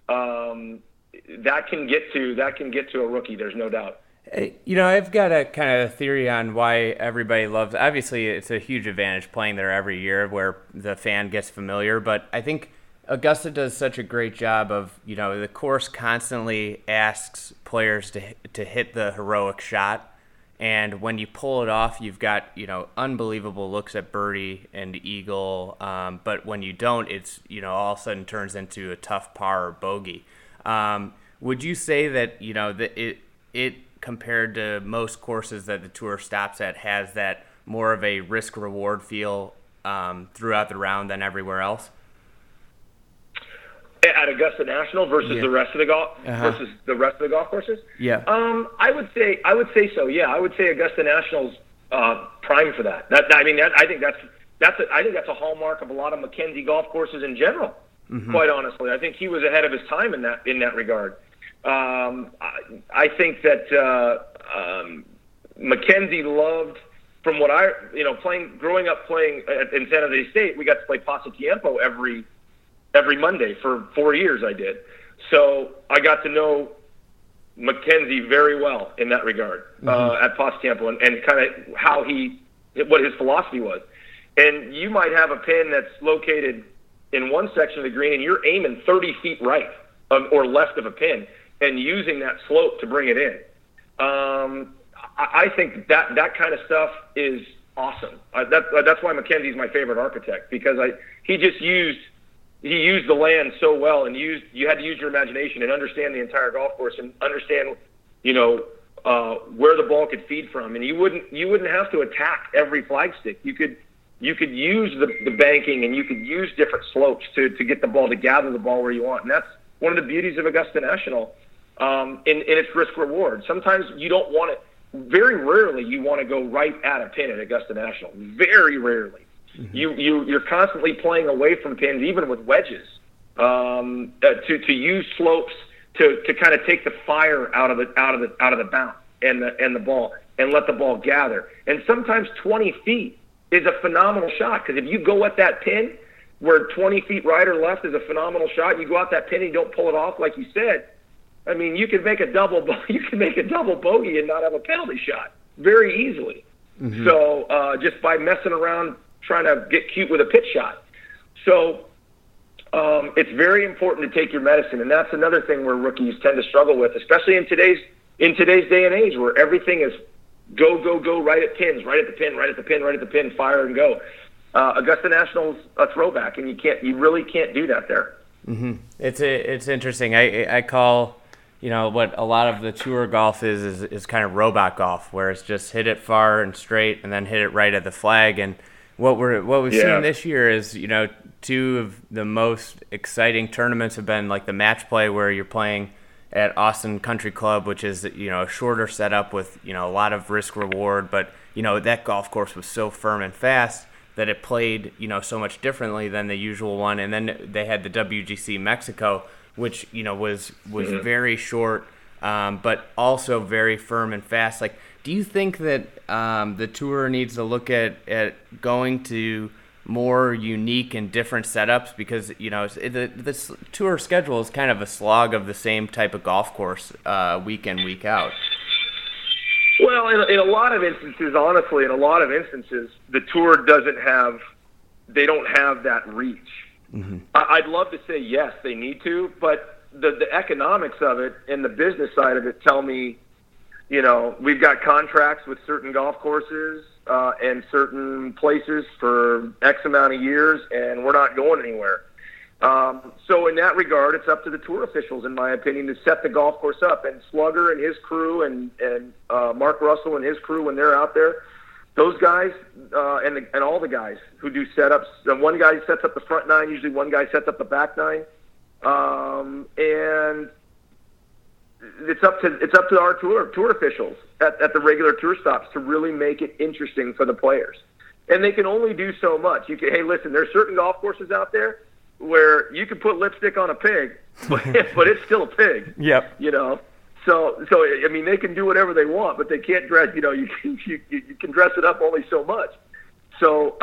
That can get to a rookie. There's no doubt. I've got a kind of theory on why everybody loves. Obviously, it's a huge advantage playing there every year, where the fan gets familiar. But I think Augusta does such a great job of, the course constantly asks players to hit the heroic shot, and when you pull it off, you've got unbelievable looks at birdie and eagle. But when you don't, it's all of a sudden turns into a tough par or bogey. Would you say that that it compared to most courses that the tour stops at has that more of a risk reward feel throughout the round than everywhere else? At Augusta National versus the rest of the golf courses? Yeah. I would say so. Yeah, I would say Augusta National's prime for that. I think that's a hallmark of a lot of Mackenzie golf courses in general. Mm-hmm. Quite honestly, I think he was ahead of his time in that regard. I think that Mackenzie loved, from what growing up playing in San Jose State, we got to play Pasatiempo every Monday for 4 years. I did, so I got to know Mackenzie very well in that regard at Pasatiempo, and kind of what his philosophy was. And you might have a pin that's located in one section of the green, and you're aiming 30 feet right or left of a pin, and using that slope to bring it in. I think that kind of stuff is awesome. That's why Mackenzie's my favorite architect, because he used the land so well, and you had to use your imagination and understand the entire golf course and understand where the ball could feed from, and you wouldn't have to attack every flagstick. You could use the banking, and you could use different slopes to get the ball, to gather the ball where you want, and that's one of the beauties of Augusta National. In its risk reward. Sometimes you don't want it. Very rarely you want to go right at a pin at Augusta National. Very rarely. You're constantly playing away from pins, even with wedges, to use slopes to kind of take the fire out of the bounce and the ball and let the ball gather. And sometimes 20 feet is a phenomenal shot, because if you go at that pin where 20 feet right or left is a phenomenal shot, you go out that pin and you don't pull it off like you said, I mean, you can make a double bogey and not have a penalty shot very easily. Mm-hmm. So just by messing around trying to get cute with a pitch shot. So it's very important to take your medicine, and that's another thing where rookies tend to struggle with, especially in today's day and age, where everything is go right at pins, right at the pin, fire and go. Augusta National's a throwback, and you really can't do that there. Mm-hmm. It's interesting. I call, what a lot of the tour golf is kind of robot golf, where it's just hit it far and straight and then hit it right at the flag. And what we've seen this year is, two of the most exciting tournaments have been like the match play, where you're playing at Austin Country Club, which is, a shorter setup with, a lot of risk reward. But, that golf course was so firm and fast that it played, so much differently than the usual one. And then they had the WGC Mexico, which, was mm-hmm. very short, but also very firm and fast. Like, do you think that the tour needs to look at going to more unique and different setups? Because, this tour schedule is kind of a slog of the same type of golf course week in, week out. Well, in a lot of instances, honestly, the tour they don't have that reach. Mm-hmm. I'd love to say yes, they need to, but the economics of it and the business side of it tell me, we've got contracts with certain golf courses and certain places for X amount of years, and we're not going anywhere. So in that regard, it's up to the tour officials, in my opinion, to set the golf course up. And Slugger and his crew and Mark Russell and his crew, when they're out there, those guys and all the guys who do setups. One guy sets up the front nine. Usually, one guy sets up the back nine. And it's up to our tour officials at the regular tour stops to really make it interesting for the players. And they can only do so much. Hey, listen, there's certain golf courses out there where you can put lipstick on a pig, but it's still a pig. Yep. So I mean, they can do whatever they want, but they can't dress. You can dress it up only so much. So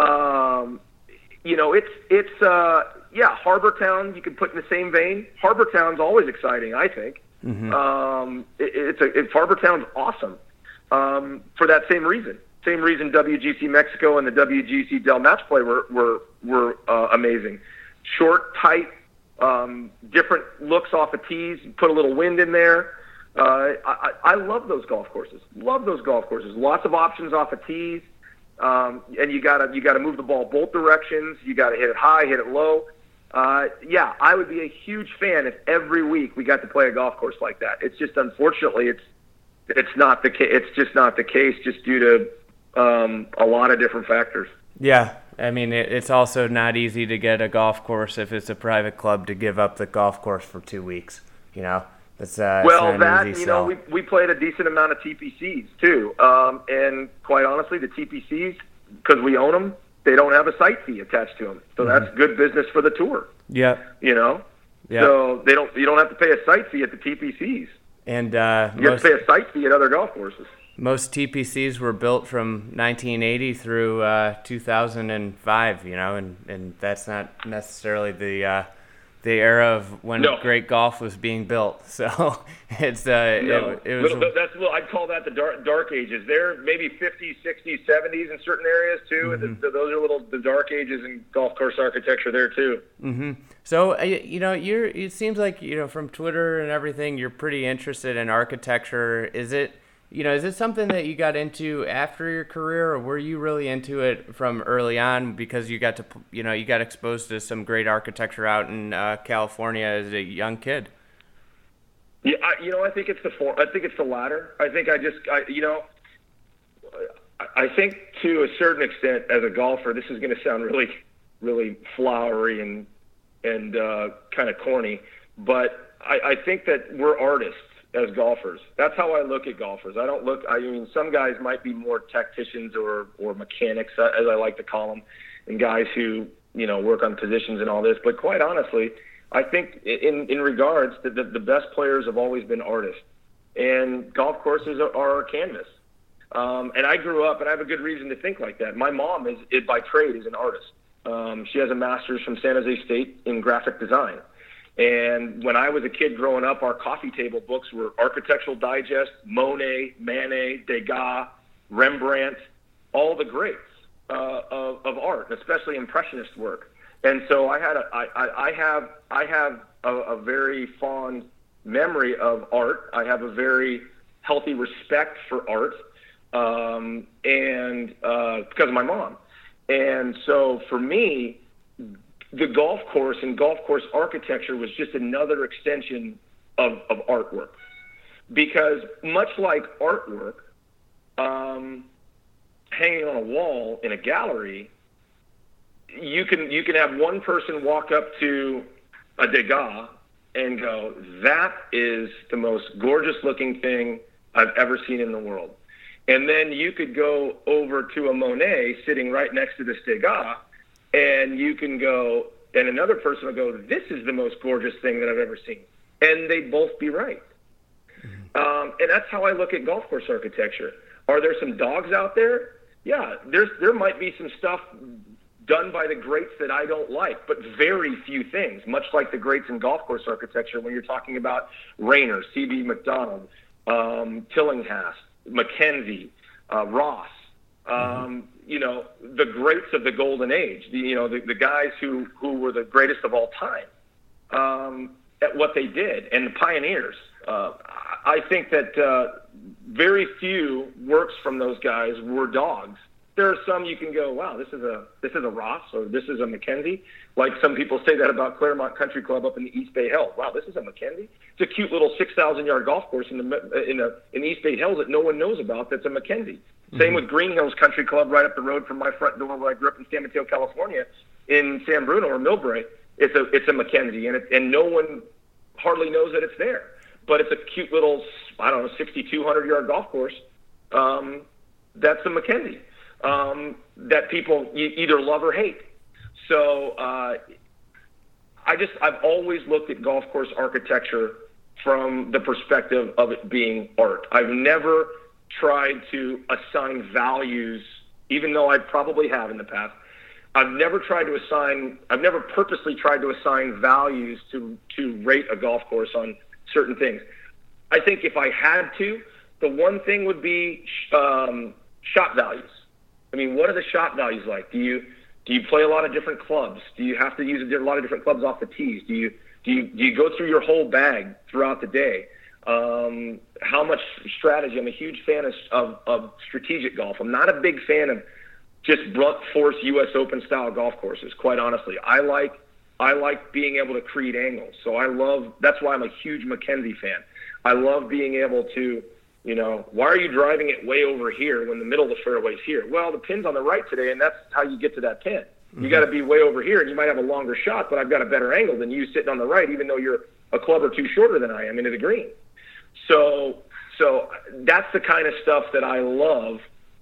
it's Harbor Town. You can put in the same vein. Harbor Town's always exciting, I think. Mm-hmm. Harbor Town's awesome for that same reason. Same reason WGC Mexico and the WGC Del Match Play were amazing. Short, tight, different looks off of tees. Put a little wind in there. I love those golf courses. Lots of options off of tees, and you gotta move the ball both directions. You gotta hit it high, hit it low. I would be a huge fan if every week we got to play a golf course like that. It's just, unfortunately, it's not the case. It's just not the case, just due to a lot of different factors. Yeah. I mean, it's also not easy to get a golf course if it's a private club to give up the golf course for 2 weeks. That's we played a decent amount of TPCs too, and quite honestly, the TPCs, because we own them, they don't have a site fee attached to them, so that's good business for the tour. Yeah, So you don't have to pay a site fee at the TPCs, and you have to pay a site fee at other golf courses. Most TPCs were built from 1980 through 2005, and that's not necessarily the era of when great golf was being built. So it's I'd call that the dark ages. There maybe 50s, 60s, 70s in certain areas too. Mm-hmm. Those are the dark ages in golf course architecture there too. Mm-hmm. So it seems like from Twitter and everything, you're pretty interested in architecture. Is it something that you got into after your career, or were you really into it from early on because you got to, you got exposed to some great architecture out in California as a young kid? Yeah, I think it's the latter. I think to a certain extent, as a golfer, this is going to sound really, really flowery and kind of corny, but I think that we're artists as golfers. That's how I look at golfers. Some guys might be more tacticians or mechanics, as I like to call them. and guys who, work on positions and all this. But quite honestly, I think in regards to the best players have always been artists, and golf courses are a canvas. And I grew up, and I have a good reason to think like that. My mom is by trade is an artist. She has a master's from San Jose State in graphic design. And when I was a kid growing up, our coffee table books were Architectural Digest, Monet, Manet, Degas, Rembrandt, all the greats of art, especially Impressionist work. And so I have a very fond memory of art. I have a very healthy respect for art, and because of my mom. And so for me, the golf course and golf course architecture was just another extension of artwork. Because much like artwork, hanging on a wall in a gallery, you can have one person walk up to a Degas and go, that is the most gorgeous looking thing I've ever seen in the world. And then you could go over to a Monet sitting right next to this Degas, and you can go, and another person will go, this is the most gorgeous thing that I've ever seen. And they'd both be right. And that's how I look at golf course architecture. Are there some dogs out there? Yeah, there might be some stuff done by the greats that I don't like, but very few things, much like the greats in golf course architecture when you're talking about Rayner, C.B. McDonald, Tillinghast, Mackenzie, Ross, the greats of the golden age, the guys who were the greatest of all time at what they did, and the pioneers. I think that very few works from those guys were dogs. There are some you can go, wow, this is a Ross, or this is a Mackenzie. Like some people say that about Claremont Country Club up in the East Bay Hills. Wow, this is a Mackenzie. It's a cute little 6,000-yard golf course in the East Bay Hills that no one knows about. That's a Mackenzie. Mm-hmm. Same with Green Hills Country Club right up the road from my front door where I grew up in San Mateo, California, in San Bruno or Millbrae. It's a Mackenzie, and no one hardly knows that it's there. But it's a cute little, 6,200-yard golf course. That's a Mackenzie. That people either love or hate. So I've always looked at golf course architecture from the perspective of it being art. I've never tried to assign values, even though I probably have in the past. I've never purposely tried to assign values to rate a golf course on certain things. I think if I had to, the one thing would be shot values. I mean, what are the shot values like? Do you play a lot of different clubs? Do you have to use a lot of different clubs off the tees? Do you go through your whole bag throughout the day? How much strategy? I'm a huge fan of strategic golf. I'm not a big fan of just blunt force U.S. Open style golf courses. Quite honestly, I like being able to create angles. So that's why I'm a huge Mackenzie fan. I love being able to, why are you driving it way over here when the middle of the fairway's here? Well, the pin's on the right today, and that's how you get to that pin. Mm-hmm. You got to be way over here, and you might have a longer shot, but I've got a better angle than you sitting on the right, even though you're a club or two shorter than I am into the green. So that's the kind of stuff that I love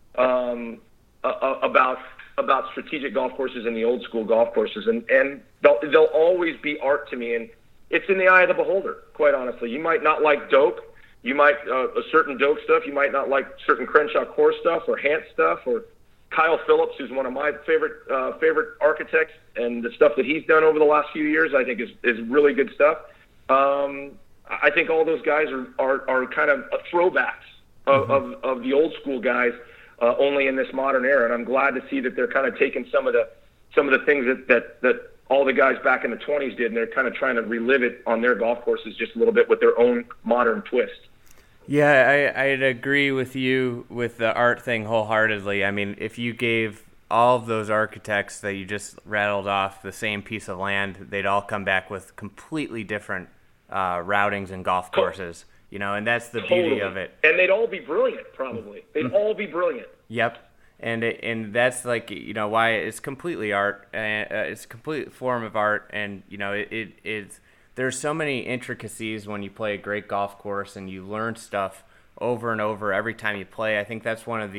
about strategic golf courses and the old school golf courses, and they'll always be art to me, and it's in the eye of the beholder. Quite honestly, you might not like Doak. You might a certain Doak stuff. You might not like certain Crenshaw Core stuff or Hant stuff or Kyle Phillips, who's one of my favorite architects, and the stuff that he's done over the last few years, I think is really good stuff. I think all those guys are kind of throwbacks of the old school guys, only in this modern era. And I'm glad to see that they're kind of taking some of the things that all the guys back in the 20s did, and they're kind of trying to relive it on their golf courses just a little bit with their own modern twist. Yeah, I'd agree with you with the art thing wholeheartedly. I mean, if you gave all of those architects that you just rattled off the same piece of land, they'd all come back with completely different routings and golf courses, and that's the beauty of it. And they'd all be brilliant, probably. They'd all be brilliant. Yep. And that's like, why it's completely art, and it's a complete form of art, and it's there's so many intricacies when you play a great golf course, and you learn stuff over and over every time you play. I think that's one of the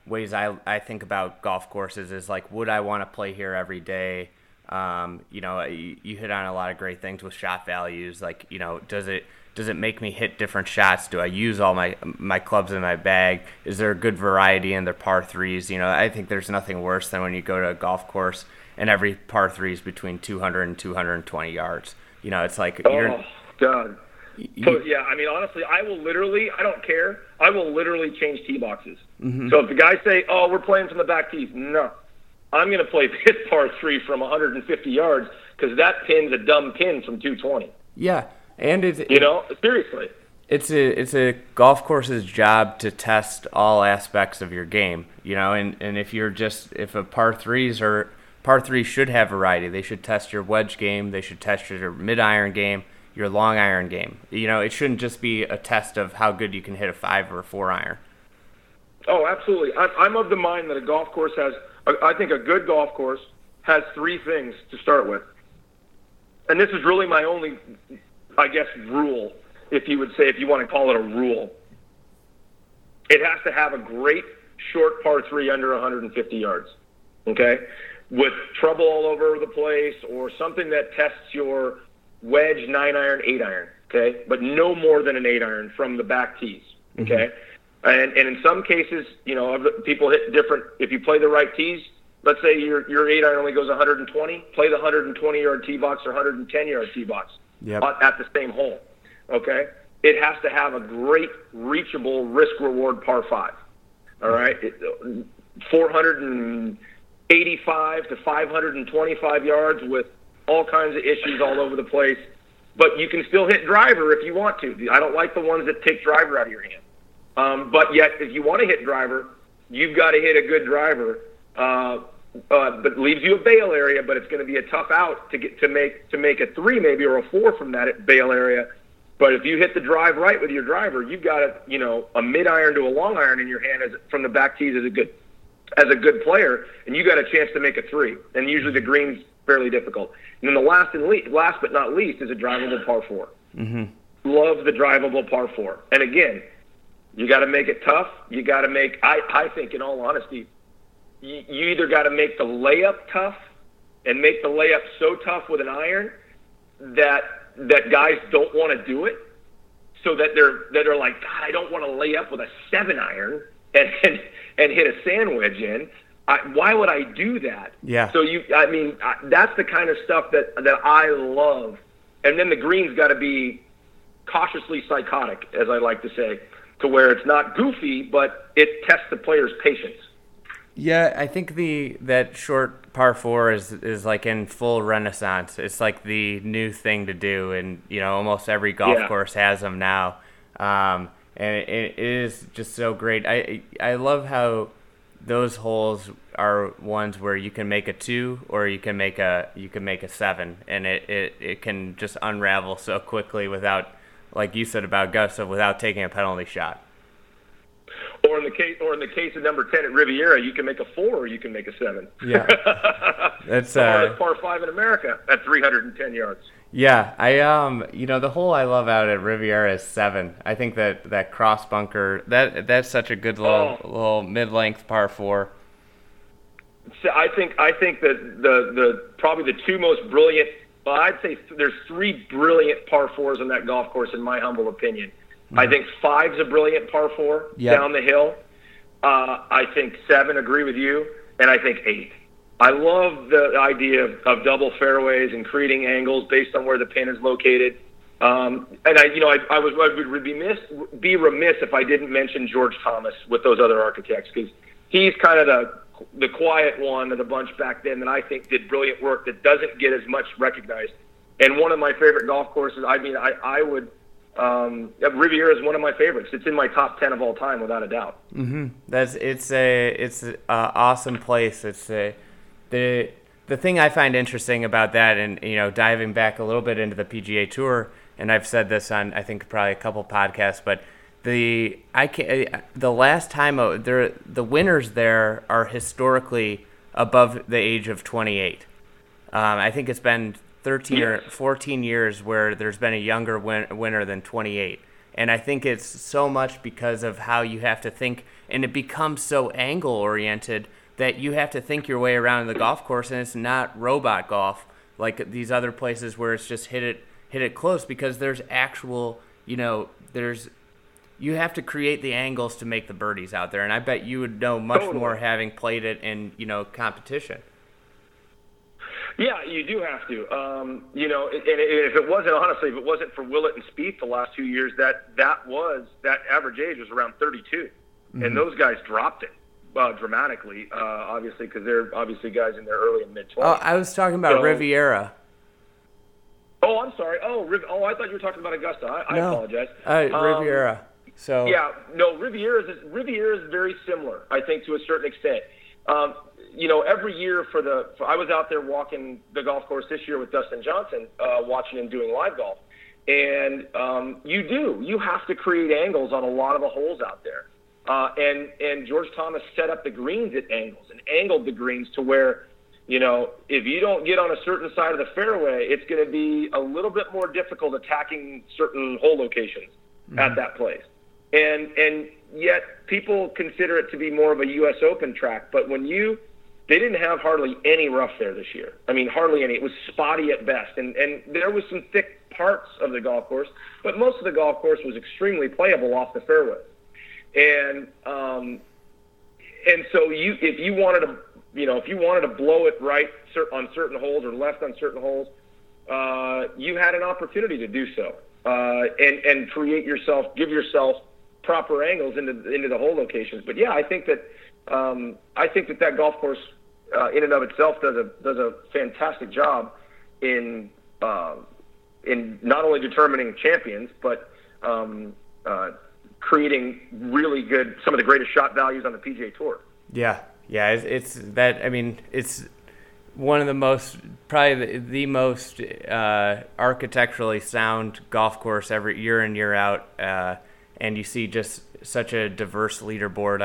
ways I think about golf courses is like, would I want to play here every day? You hit on a lot of great things with shot values. Like, does it make me hit different shots? Do I use all my clubs in my bag? Is there a good variety in their par threes? I think there's nothing worse than when you go to a golf course and every par three is between 200 and 220 yards. It's like God. So, yeah, I mean, honestly, I don't care. I will literally change tee boxes. Mm-hmm. So if the guys say, oh, we're playing from the back tees, no. I'm going to play this par three from 150 yards because that pin's a dumb pin from 220. Yeah, and seriously. It's a golf course's job to test all aspects of your game, and if a par threes should have variety. They should test your wedge game. They should test your mid-iron game, your long iron game. It shouldn't just be a test of how good you can hit a 5 or a 4 iron. Oh, absolutely. I'm of the mind that a golf course I think a good golf course has 3 things to start with. And this is really my only, I guess, rule, if you want to call it a rule. It has to have a great short par 3 under 150 yards, okay? With trouble all over the place or something that tests your wedge, 9-iron, 8-iron, okay? But no more than an 8-iron from the back tees, okay? Mm-hmm. And in some cases, people hit different. If you play the right tees, let's say your 8-iron only goes 120, play the 120-yard tee box or 110-yard tee box at the same hole, okay? It has to have a great reachable risk-reward par 5, all right? 485 to 525 yards with all kinds of issues all over the place, but you can still hit driver if you want to. I don't like the ones that take driver out of your hand. But yet, if you want to hit driver, you've got to hit a good driver. But leaves you a bail area, but it's going to be a tough out to make a 3 maybe or a 4 from that bail area. But if you hit the drive right with your driver, you've got a mid iron to a long iron in your hand from the back tees as a good player, and you got a chance to make a 3. And usually the green's fairly difficult. And then the last but not least is a drivable par 4. Mm-hmm. Love the drivable par 4. And again, you got to make it tough. You got to make. I think, in all honesty, you either got to make the layup tough and make the layup so tough with an iron that guys don't want to do it, so that they're like, God, I don't want to lay up with a 7-iron and hit a sand wedge in. Why would I do that? Yeah. So that's the kind of stuff that I love. And then the green's got to be cautiously psychotic, as I like to say, to where it's not goofy, but it tests the player's patience. Yeah, I think that short par 4 is like in full renaissance. It's like the new thing to do, and almost every golf course has them now. And it is just so great. I love how those holes are ones where you can make a 2 or you can make a 7, and it can just unravel so quickly without, like you said about Gusta, without taking a penalty shot. Or in the case of number 10 at Riviera, you can make a 4 or you can make a 7. Yeah, that's the hardest par 5 in America at 310 yards. Yeah, the hole I love out at Riviera is 7. I think that cross bunker that's such a good little mid-length par 4. So I think that the probably the 2 most brilliant. Well, I'd say there's 3 brilliant par 4s on that golf course, in my humble opinion. Mm-hmm. I think 5's a brilliant par 4 down the hill. I think 7, agree with you, and I think 8. I love the idea of double fairways and creating angles based on where the pin is located. And I would be remiss if I didn't mention George Thomas with those other architects, because he's kind of the quiet one of the bunch back then that I think did brilliant work that doesn't get as much recognized. And one of my favorite golf courses, Riviera is one of my favorites. It's in my top 10 of all time, without a doubt. Mm-hmm. It's an awesome place. It's the thing I find interesting about that, and diving back a little bit into the PGA Tour, and I've said this on I think probably a couple podcasts, but the last time the winners there are historically above the age of 28. I think it's been 13 or 14 years where there's been a younger winner than 28. And I think it's so much because of how you have to think, and it becomes so angle-oriented that you have to think your way around the golf course, and it's not robot golf like these other places where it's just hit it close, because there's actual, you have to create the angles to make the birdies out there. And I bet you would know much more having played it in, competition. Yeah, you do have to. And if it wasn't for Willett and Spieth the last 2 years, that average age was around 32. Mm-hmm. And those guys dropped it dramatically, obviously, because they're obviously guys in their early and mid-20s. Oh, I was talking about Riviera. Oh, I'm sorry. I thought you were talking about Augusta. I apologize. Riviera. So yeah, no, Riviera is very similar, I think, to a certain extent. Every year I was out there walking the golf course this year with Dustin Johnson, watching him doing live golf, and you have to create angles on a lot of the holes out there. And George Thomas set up the greens at angles and angled the greens to where, if you don't get on a certain side of the fairway, it's going to be a little bit more difficult attacking certain hole locations at that place. And yet people consider it to be more of a U.S. Open track. But they didn't have hardly any rough there this year. I mean, hardly any. It was spotty at best. And there was some thick parts of the golf course, but most of the golf course was extremely playable off the fairway. And so if you wanted to blow it right on certain holes or left on certain holes, you had an opportunity to do so, and give yourself proper angles into the hole locations. But yeah, I think that golf course in and of itself does a fantastic job in not only determining champions, but creating really good, some of the greatest shot values on the PGA Tour. Yeah, it's that. I mean, it's one of the most, probably the most architecturally sound golf course every year in, year out, and you see just such a diverse leaderboard.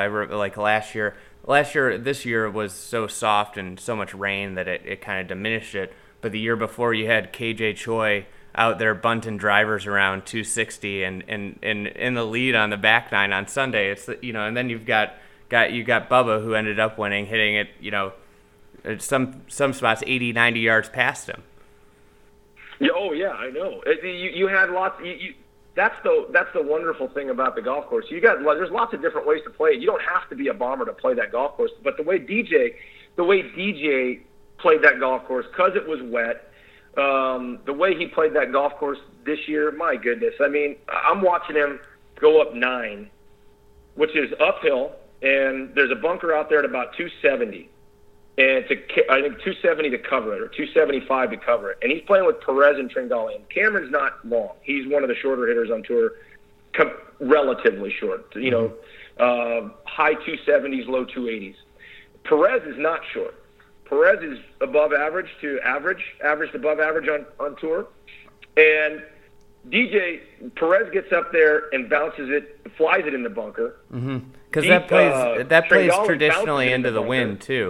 This year was so soft and so much rain that it kind of diminished it. But the year before, you had KJ Choi out there bunting drivers around 260 and in the lead on the back nine on Sunday. It's and then you've got Bubba, who ended up winning, hitting it some spots 80, 90 yards past him. Yeah, I know. You had lots. That's the wonderful thing about the golf course. There's lots of different ways to play it. You don't have to be a bomber to play that golf course. But the way DJ played that golf course, because it was wet. The way he played that golf course this year, my goodness. I mean, I'm watching him go up 9, which is uphill, and there's a bunker out there at about 270. And I think 270 to cover it, or 275 to cover it. And he's playing with Perez and Tringali. And Cameron's not long. He's one of the shorter hitters on tour, relatively short. High 270s, low 280s. Perez is not short. Perez is above average to averaged above average on tour. And Perez gets up there and flies it in the bunker. Because that plays traditionally into the wind too.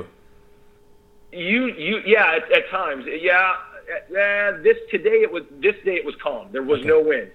At times. This day it was calm. There was no wind.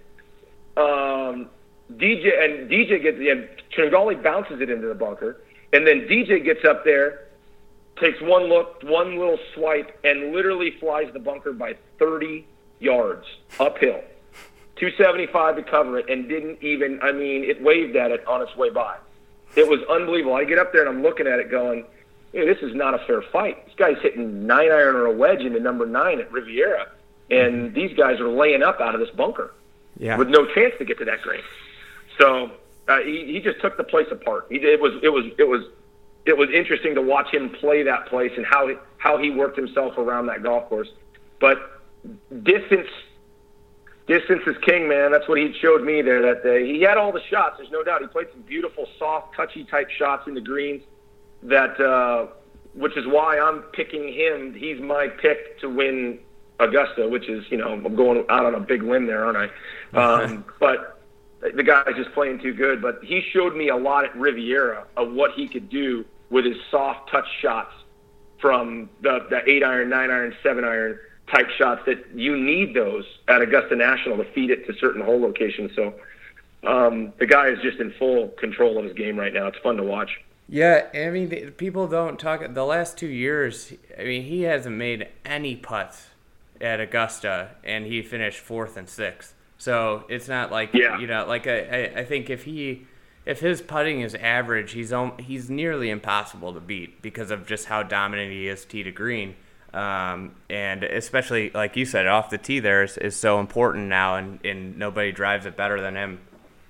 Tringali bounces it into the bunker, and then DJ gets up there, takes one little swipe, and literally flies the bunker by 30 yards uphill. 275 to cover it, and it waved at it on its way by. It was unbelievable. I get up there and I'm looking at it going, this is not a fair fight. This guy's hitting 9-iron or a wedge into number 9 at Riviera, and these guys are laying up out of this bunker with no chance to get to that green. So he just took the place apart. It was interesting to watch him play that place and how he worked himself around that golf course. But distance is king, man. That's what he showed me there that day. He had all the shots. There's no doubt. He played some beautiful, soft, touchy type shots in the greens. Which is why I'm picking him. He's my pick to win Augusta, which is, I'm going out on a big limb there, aren't I? But the guy's just playing too good. But he showed me a lot at Riviera of what he could do with his soft touch shots from the 8-iron, 9-iron, 7-iron type shots that you need those at Augusta National to feed it to certain hole locations. So The guy is just in full control of his game right now. It's fun to watch. Yeah, I mean, people don't talk. The last 2 years, I mean, he hasn't made any putts at Augusta, and he finished 4th and 6th. So it's not like, like I think if his putting is average, he's nearly impossible to beat because of just how dominant he is tee to green. And especially, like you said, off the tee there is so important now, and nobody drives it better than him.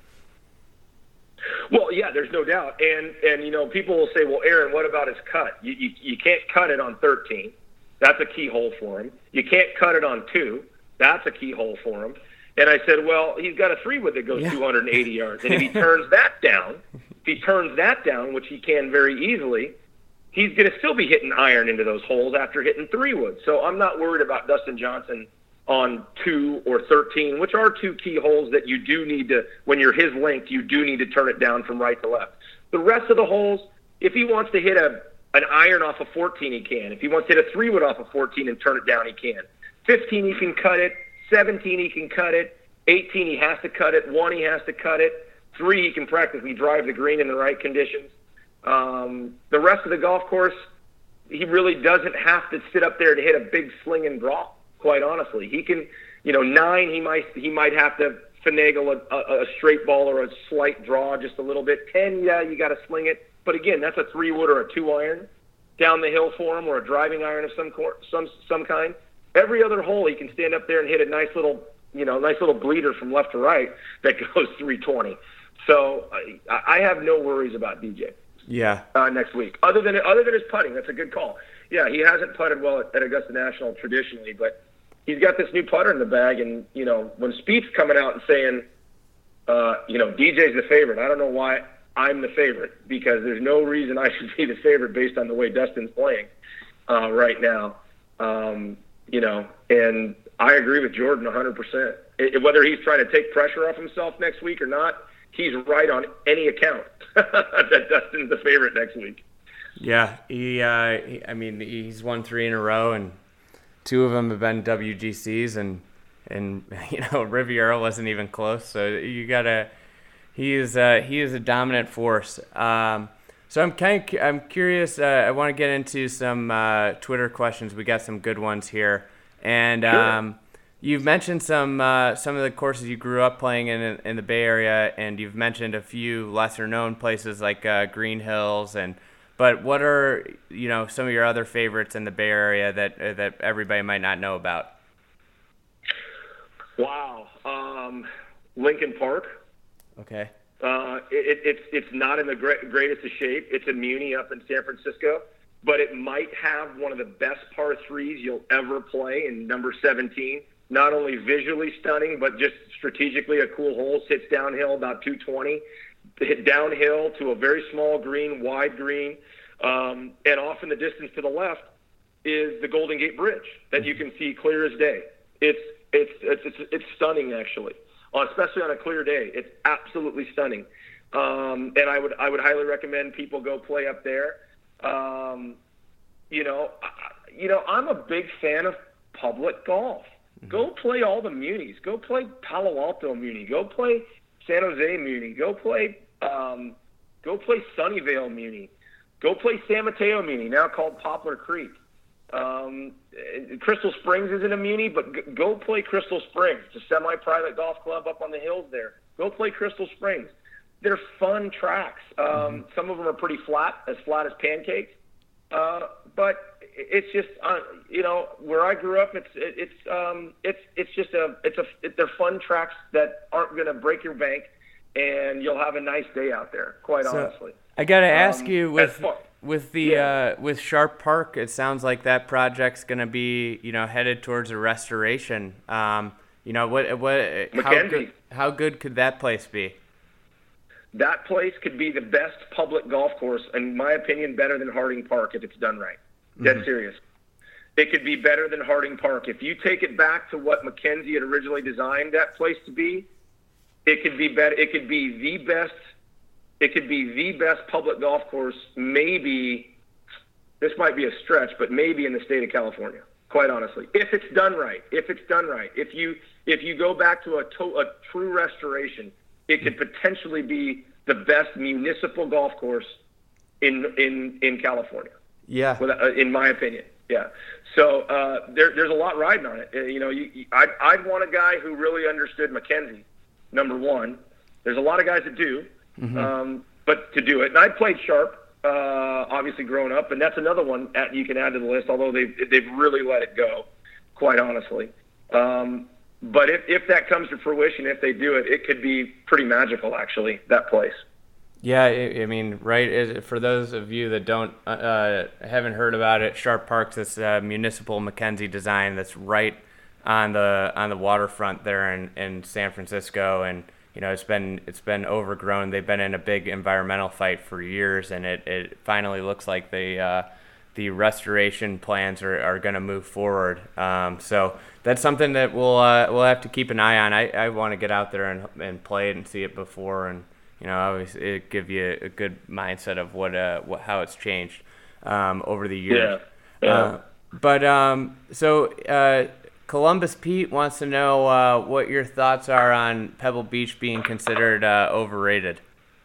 Well, yeah, there's no doubt. And people will say, well, Aaron, what about his cut? You can't cut it on 13. That's a key hole for him. You can't cut it on 2. That's a key hole for him. And I said, well, he's got a 3-wood that goes 280 yards. And if he turns that down, which he can very easily, he's going to still be hitting iron into those holes after hitting 3-wood. So I'm not worried about Dustin Johnson on 2 or 13, which are 2 key holes that you do need to, when you're his length, you do need to turn it down from right to left. The rest of the holes, if he wants to hit an iron off of 14, he can. If he wants to hit a 3-wood off of 14 and turn it down, he can. 15, he can cut it. 17, he can cut it. 18, he has to cut it. 1, he has to cut it. 3, he can practically drive the green in the right conditions. The rest of the golf course, he really doesn't have to sit up there to hit a big sling and draw. Quite honestly, he can, 9, he might have to finagle a straight ball or a slight draw just a little bit. 10, yeah, you got to sling it. But again, that's a 3-wood or a 2-iron down the hill for him, or a driving iron of some kind. Every other hole, he can stand up there and hit a nice little bleeder from left to right that goes 320. So I have no worries about DJ. Yeah. Next week, other than his putting, that's a good call. Yeah, he hasn't putted well at Augusta National traditionally, but he's got this new putter in the bag. And when Spieth's coming out and saying, DJ's the favorite, I don't know why I'm the favorite, because there's no reason I should be the favorite based on the way Dustin's playing right now. And I agree with Jordan 100%. Whether he's trying to take pressure off himself next week or not, he's right on any account that Dustin's the favorite next week. Yeah, he's won 3 in a row, and 2 of them have been WGCs, and Riviera wasn't even close. So he is a dominant force. So I'm curious. I want to get into some Twitter questions. We got some good ones here, and sure. You've mentioned some of the courses you grew up playing in the Bay Area, and you've mentioned a few lesser known places like Green Hills. But what are some of your other favorites in the Bay Area that everybody might not know about? Wow, Lincoln Park. Okay. It's not in the greatest of shape. It's a Muni up in San Francisco, but it might have one of the best par 3s you'll ever play in number 17. Not only visually stunning, but just strategically a cool hole. Sits downhill about 220, hit downhill to a very small green, wide green, and off in the distance to the left is the Golden Gate Bridge that you can see clear as day. It's stunning, actually. Especially on a clear day. It's absolutely stunning. And I would highly recommend people go play up there. I'm a big fan of public golf. Mm-hmm. Go play all the munis. Go play Palo Alto Muni. Go play San Jose Muni. Go play Sunnyvale Muni. Go play San Mateo Muni, now called Poplar Creek. Crystal Springs isn't a Muni, but go play Crystal Springs. It's a semi-private golf club up on the hills there. Go play Crystal Springs. They're fun tracks. Some of them are pretty flat as pancakes. But it's just, where I grew up, they're fun tracks that aren't going to break your bank, and you'll have a nice day out there. Quite honestly. I got to ask you with Sharp Park, it sounds like that project's going to be, headed towards a restoration. How good could that place be? That place could be the best public golf course, in my opinion, better than Harding Park if it's done right. Dead serious. It could be better than Harding Park. If you take it back to what Mackenzie had originally designed that place to be, it could be better. It could be the best. It could be the best public golf course. Maybe this might be a stretch, but maybe in the state of California. Quite honestly, if it's done right. If you go back to a true restoration, it could potentially be the best municipal golf course in California. Yeah. In my opinion. Yeah. So there's a lot riding on it. I'd want a guy who really understood Mackenzie, number one. There's a lot of guys that do, but to do it. And I played Sharp, obviously growing up, and that's another one you can add to the list, although they've really let it go, quite honestly. But if that comes to fruition, if they do it, it could be pretty magical, actually, that place. Yeah, I mean, right. For those of you that haven't heard about it, Sharp Park's this municipal Mackenzie design that's right on the waterfront there in San Francisco, and it's been overgrown. They've been in a big environmental fight for years, and it finally looks like the restoration plans are going to move forward. So that's something that we'll have to keep an eye on. I want to get out there and play it and see it before, and always it give you a good mindset of how it's changed over the years. Yeah. So Columbus Pete wants to know what your thoughts are on Pebble Beach being considered overrated.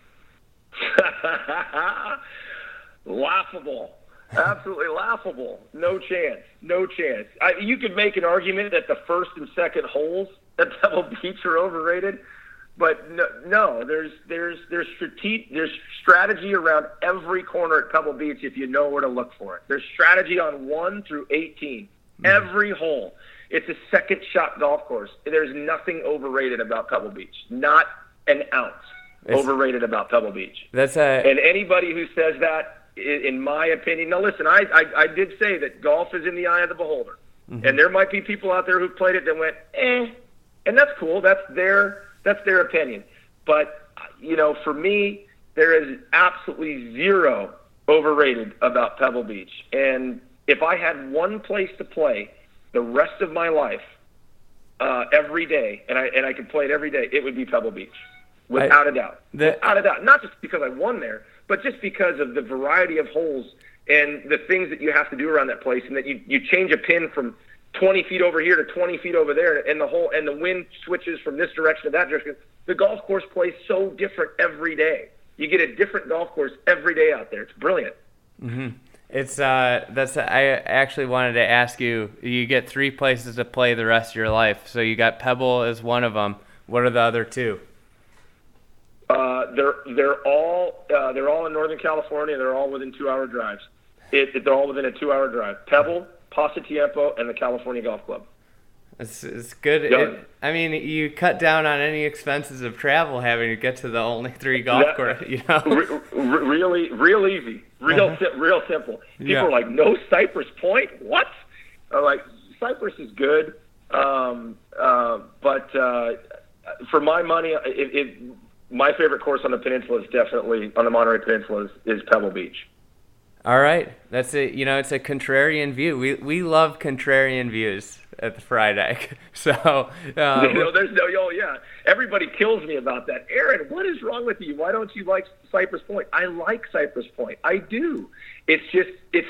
Laughable. Absolutely laughable. No chance. You could make an argument that the first and second holes at Pebble Beach are overrated, but no. There's strategy around every corner at Pebble Beach if you know where to look for it. There's strategy on 1 through 18. Every hole. It's a second shot golf course. There's nothing overrated about Pebble Beach. Not an ounce overrated about Pebble Beach. And anybody who says that, in my opinion, now listen, I did say that golf is in the eye of the beholder. And there might be people out there who've played it that went, and that's cool. That's their opinion. But, for me, there is absolutely zero overrated about Pebble Beach. And if I had one place to play the rest of my life, every day, and I could play it every day, it would be Pebble Beach, without a doubt. Without a doubt. Not just because I won there, but just because of the variety of holes and the things that you have to do around that place, and that you change a pin from 20 feet over here to 20 feet over there, and the wind switches from this direction to that direction. The golf course plays so different every day. You get a different golf course every day out there. It's brilliant. Mm-hmm. I actually wanted to ask you. You get 3 places to play the rest of your life. So you got Pebble as one of them. What are the other 2? They're all in Northern California. They're all within 2-hour drives. They're all within a 2-hour drive. Pebble, Pasatiempo, and the California Golf Club. It's good. I mean, you cut down on any expenses of travel having to get to the only 3 golf courses. Really, real easy, real simple. People are like, no Cypress Point? What? I'm like, Cypress is good, but for my money, my favorite course on the peninsula is definitely on the Monterey Peninsula is Pebble Beach. All right, that's it. It's a contrarian view. We love contrarian views at the Fried Egg. So everybody kills me about that. Aaron, what is wrong with you? Why don't you like Cypress Point? I like Cypress Point. I do. I'm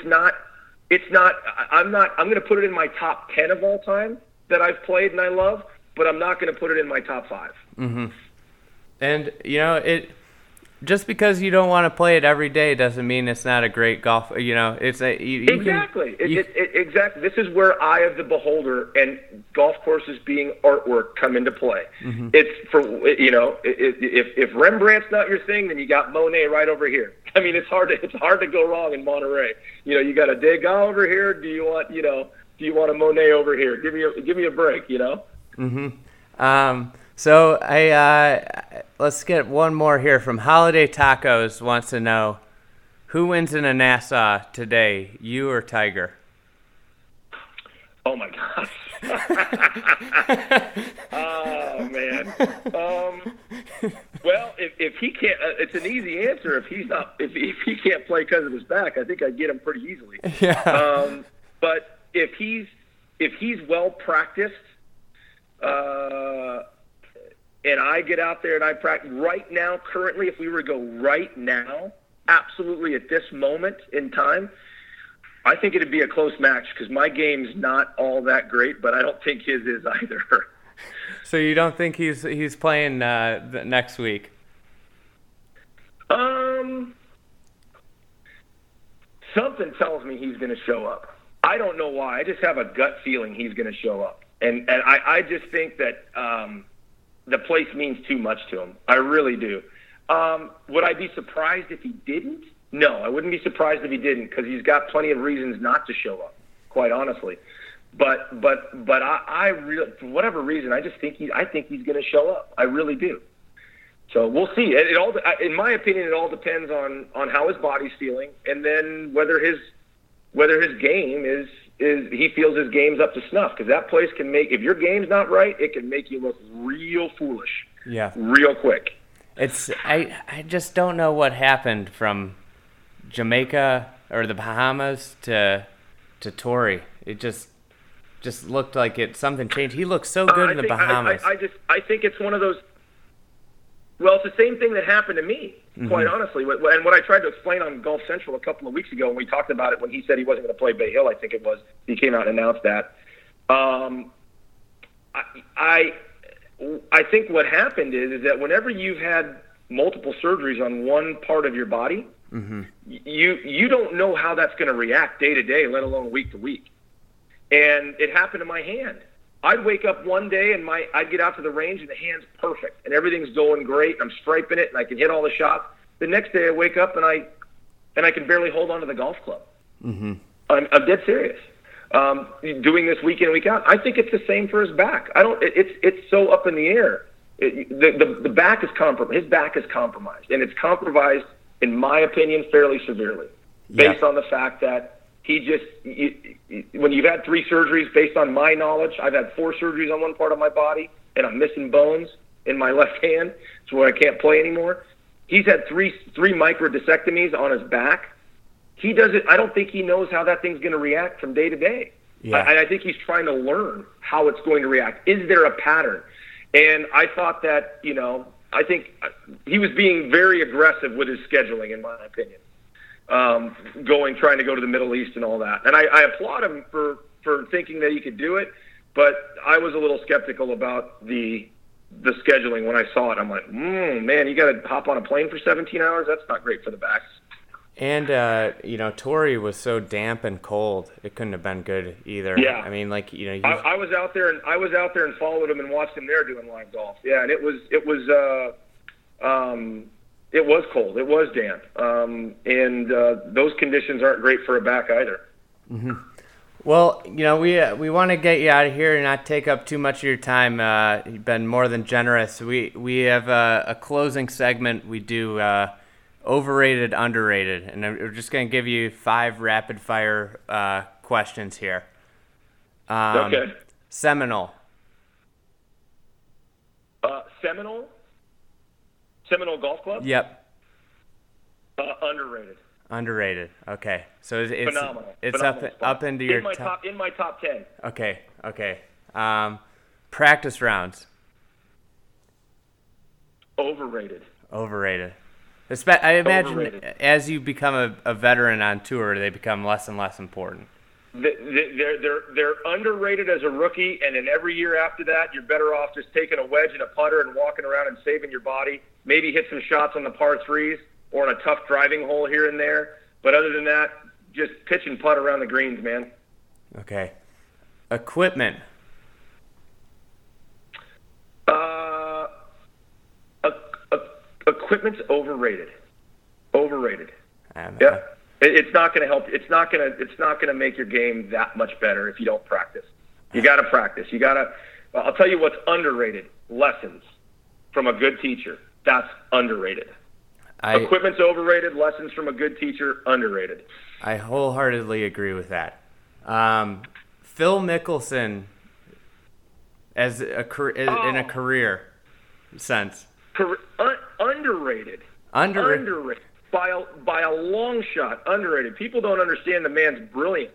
going to put it in my top 10 of all time that I've played and I love, but I'm not going to put it in my top 5. Mm-hmm. And just because you don't want to play it every day doesn't mean it's not a great golf. Exactly. Exactly. This is where eye of the beholder and golf courses being artwork come into play. Mm-hmm. It's for if Rembrandt's not your thing, then you got Monet right over here. I mean, it's hard to go wrong in Monterey. You got a Degas over here. Do you want a Monet over here? Give me a break. Mm-hmm. So let's get one more here from Holiday Tacos. Wants to know who wins in a Nassau today, you or Tiger? Oh my gosh! Oh man. Well, if he can't, it's an easy answer. If he can't play because of his back, I think I'd get him pretty easily. Yeah. But if he's well practiced. And I get out there and I practice right now, currently, if we were to go right now, absolutely at this moment in time, I think it'd be a close match because my game's not all that great, but I don't think his is either. So you don't think he's playing next week? Something tells me he's going to show up. I don't know why. I just have a gut feeling he's going to show up. And I just think that the place means too much to him. I really do. Would I be surprised if he didn't? No, I wouldn't be surprised if he didn't, because he's got plenty of reasons not to show up, quite honestly. But I really, for whatever reason, I think he's going to show up. I really do. So we'll see. It all, in my opinion, it all depends on how his body's feeling, and then whether his game is he feels his game's up to snuff. Because that place can make, if your game's not right, it can make you look real foolish. Yeah. Real quick. I just don't know what happened from Jamaica or the Bahamas to Torrey. It just looked like something changed. He looked so good in the Bahamas. I think it's one of those. Well, it's the same thing that happened to me, quite honestly. And what I tried to explain on Golf Central a couple of weeks ago when we talked about it, when he said he wasn't going to play Bay Hill, I think it was, he came out and announced that. I think what happened is that whenever you've had multiple surgeries on one part of your body, you don't know how that's going to react day to day, let alone week to week. And it happened to my hand. I'd wake up one day and I'd get out to the range and the hand's perfect and everything's going great. I'm striping it and I can hit all the shots. The next day I wake up and I can barely hold on to the golf club. I'm dead serious. Doing this week in, week out, I think it's the same for his back. It's so up in the air. The back is compromised. His back is compromised, and it's compromised, in my opinion, fairly severely, based on the fact that when you've had 3 surgeries, based on my knowledge, I've had 4 surgeries on one part of my body, and I'm missing bones in my left hand, so where I can't play anymore. He's had three microdiscectomies on his back. He doesn't. I don't think he knows how that thing's going to react from day to day. I think he's trying to learn how it's going to react. Is there a pattern? And I thought that, I think he was being very aggressive with his scheduling, in my opinion. Trying to go to the Middle East and all that. And I applaud him for thinking that he could do it, but I was a little skeptical about the scheduling when I saw it. I'm like, man, you got to hop on a plane for 17 hours? That's not great for the backs. And, Torrey was so damp and cold, it couldn't have been good either. Yeah. I mean, I was out there and followed him and watched him there doing live golf. Yeah, and it was cold. It was damp. And those conditions aren't great for a back either. Well, we want to get you out of here and not take up too much of your time. You've been more than generous. We have a closing segment we do, overrated, underrated, and we're just going to give you 5 rapid-fire questions here. Okay. Seminole. Seminole Golf Club? Yep. Underrated. Underrated. Okay. So it's phenomenal. It's phenomenal up into your in my top 10. Okay. Practice rounds. Overrated. I imagine Overrated. As you become a veteran on tour, they become less and less important. They're underrated as a rookie, and then every year after that, you're better off just taking a wedge and a putter and walking around and saving your body. Maybe hit some shots on the par 3s or on a tough driving hole here and there. But other than that, just pitch and putt around the greens, man. Okay. Equipment. Equipment's overrated. Yeah. It's not going to help. It's not going to make your game that much better if you don't practice. You got to practice. I'll tell you what's underrated. Lessons from a good teacher. That's underrated. Equipment's overrated. Lessons from a good teacher, underrated. I wholeheartedly agree with that. Phil Mickelson in a career sense. Underrated. Underrated. By a long shot, underrated. People don't understand the man's brilliant.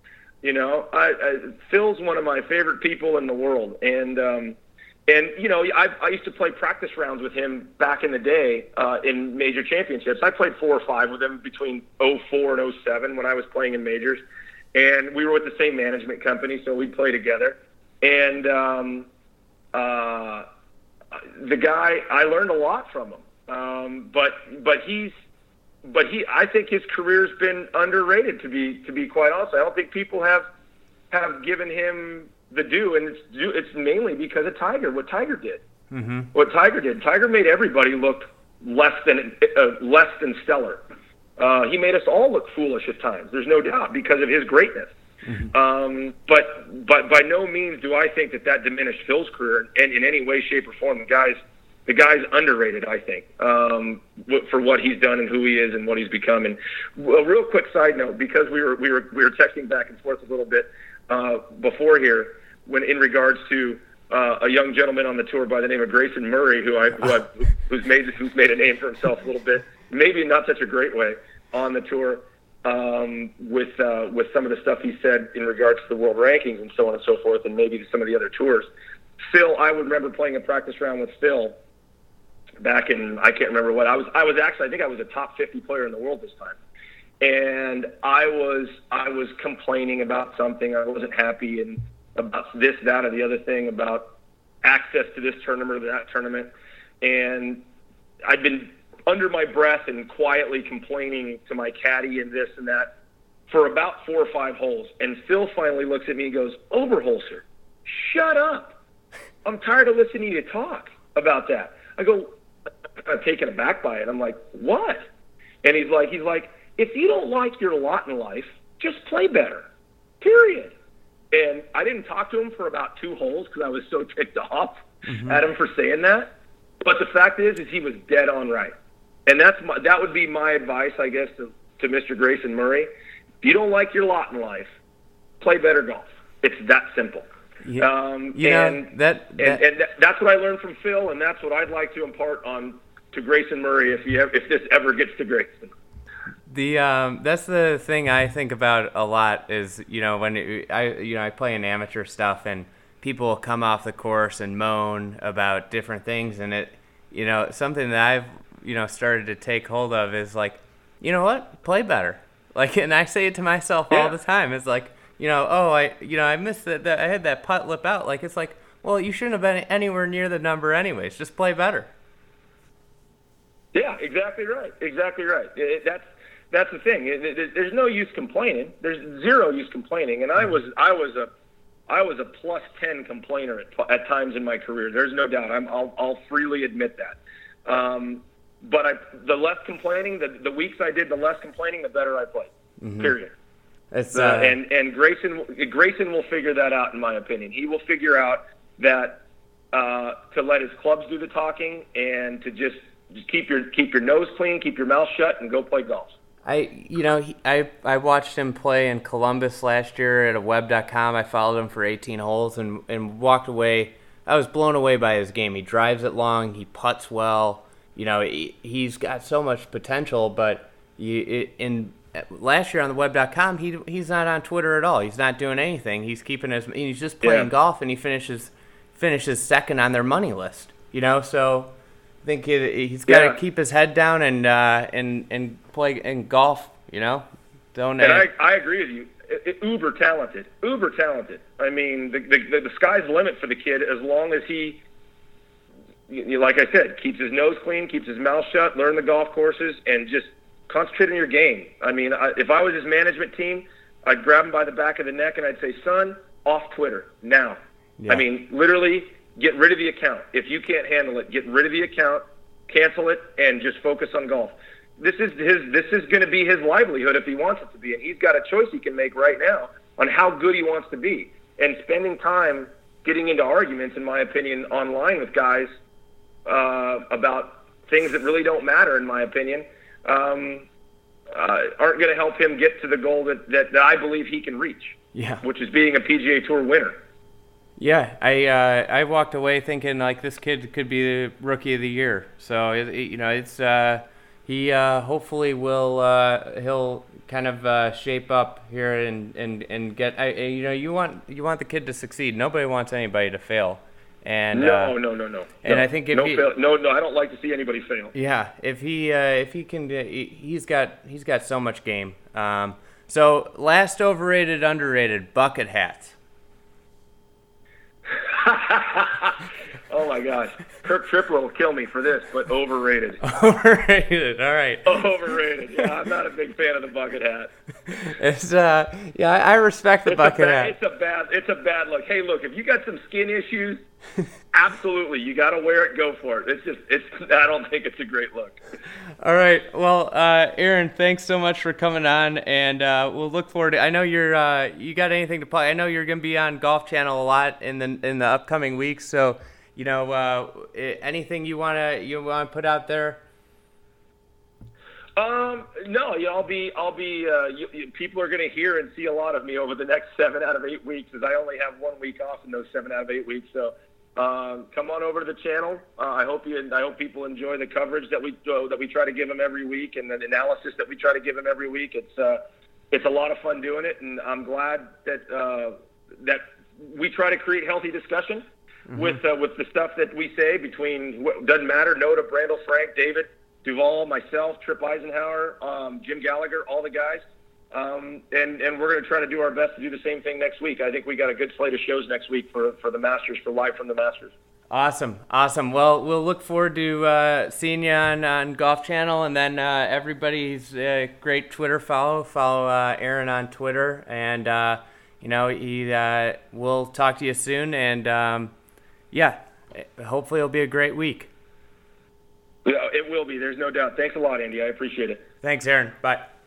Phil's one of my favorite people in the world, and I used to play practice rounds with him back in the day in major championships. I played 4 or 5 with him between 2004 and 2007 when I was playing in majors, and we were with the same management company, so we'd play together. And the guy, I learned a lot from him. But I think his career's been underrated, to be quite honest. I don't think people have given him the due, and it's mainly because of Tiger. What Tiger did. Mm-hmm. What Tiger did. Tiger made everybody look less than stellar. He made us all look foolish at times. There's no doubt, because of his greatness. Mm-hmm. But by no means do I think that diminished Phil's career in any way, shape, or form. The guy's underrated, I think, for what he's done and who he is and what he's become. And a real quick side note, because we were texting back and forth a little bit before here, when in regards to a young gentleman on the tour by the name of Grayson Murray, who's made a name for himself a little bit, maybe not such a great way on the tour, with some of the stuff he said in regards to the world rankings and so on and so forth, and maybe some of the other tours. Phil, I would remember playing a practice round with Phil back in, I can't remember what, I think I was a top 50 player in the world this time. And I was complaining about something. I wasn't happy and about this, that, or the other thing, about access to this tournament or that tournament. And I'd been under my breath and quietly complaining to my caddy and this and that for about 4 or 5 holes. And Phil finally looks at me and goes, "Oberholzer, shut up. I'm tired of listening to you talk about that." I go, I'm taken aback by it. I'm like, "What?" And he's like, "If you don't like your lot in life, just play better, period." And I didn't talk to him for about 2 holes because I was so ticked off at him for saying that. But the fact is he was dead on right. And that would be my advice, I guess, to Mr. Grayson Murray. If you don't like your lot in life, play better golf. It's that simple. Yeah. And that's what I learned from Phil, and that's what I'd like to impart on to Grayson Murray if this ever gets to Grayson. That's the thing I think about a lot is, when I play in amateur stuff and people come off the course and moan about different things, and it, something that I've, started to take hold of is like, you know what, play better. Like, and I say it to myself all the time. It's like, I missed that I had that putt lip out. Like, it's like, well, you shouldn't have been anywhere near the number anyways. Just play better. Yeah, exactly right. Exactly right. That's the thing. There's no use complaining. There's zero use complaining. And I was a plus 10 complainer at times in my career. There's no doubt. I'll freely admit that. But the less complaining, the weeks I did the less complaining, the better I played. Mm-hmm. Period. And Grayson will figure that out, in my opinion. He will figure out that to let his clubs do the talking and to just keep your nose clean, keep your mouth shut, and go play golf. I watched him play in Columbus last year at a web.com. I followed him for 18 holes and walked away. I was blown away by his game. He drives it long. He putts well. He's got so much potential, but last year on the web.com, he's not on Twitter at all. He's not doing anything. He's he's just playing golf, and he finishes second on their money list. So I think he's got to keep his head down and play in golf. Don't. And I agree with you. Uber talented. I mean, the sky's the limit for the kid as long as he, like I said, keeps his nose clean, keeps his mouth shut, learn the golf courses, and just concentrate on your game. I mean, if I was his management team, I'd grab him by the back of the neck and I'd say, "Son, off Twitter now." Yeah. I mean, literally, get rid of the account. If you can't handle it, get rid of the account, cancel it, and just focus on golf. This is going to be his livelihood if he wants it to be, and he's got a choice he can make right now on how good he wants to be. And spending time getting into arguments, in my opinion, online with guys about things that really don't matter, in my opinion, aren't going to help him get to the goal that I believe he can reach, which is being a PGA Tour winner. Yeah, I walked away thinking like this kid could be the rookie of the year. So he hopefully will he'll kind of shape up here and get you want the kid to succeed. Nobody wants anybody to fail. And no. And I think if I don't like to see anybody fail. Yeah, if he can, he's got so much game. So last overrated, underrated, bucket hats. Oh my gosh, Kirk Triplett will kill me for this, but overrated. Overrated. All right. Overrated. Yeah, I'm not a big fan of the bucket hat. It's yeah, I respect the bucket hat. It's a bad look. Hey, look, if you got some skin issues, absolutely, you got to wear it. Go for it. I don't think it's a great look. All right. Well, Aaron, thanks so much for coming on, and we'll look forward to. I know you got anything to play. I know you're going to be on Golf Channel a lot in the upcoming weeks. So, anything you wanna put out there? No, I'll be. People are going to hear and see a lot of me over the next 7 out of 8 weeks, as I only have 1 week off in those 7 out of 8 weeks. So, come on over to the channel. I hope people enjoy the coverage that we try to give them every week, and the analysis that we try to give them every week. It's a lot of fun doing it, and I'm glad that we try to create healthy discussion with the stuff that we say between doesn't matter. Noda, Brandel, Frank, David, Duval, myself, Trip Eisenhower, Jim Gallagher, all the guys. And we're going to try to do our best to do the same thing next week. I think we got a good slate of shows next week for the Masters, for Live from the Masters. Awesome. Well, we'll look forward to seeing you on Golf Channel, and then everybody's great Twitter follow Aaron on Twitter, and we'll talk to you soon, and hopefully it'll be a great week. Yeah, it will be. There's no doubt. Thanks a lot, Andy. I appreciate it. Thanks, Aaron. Bye.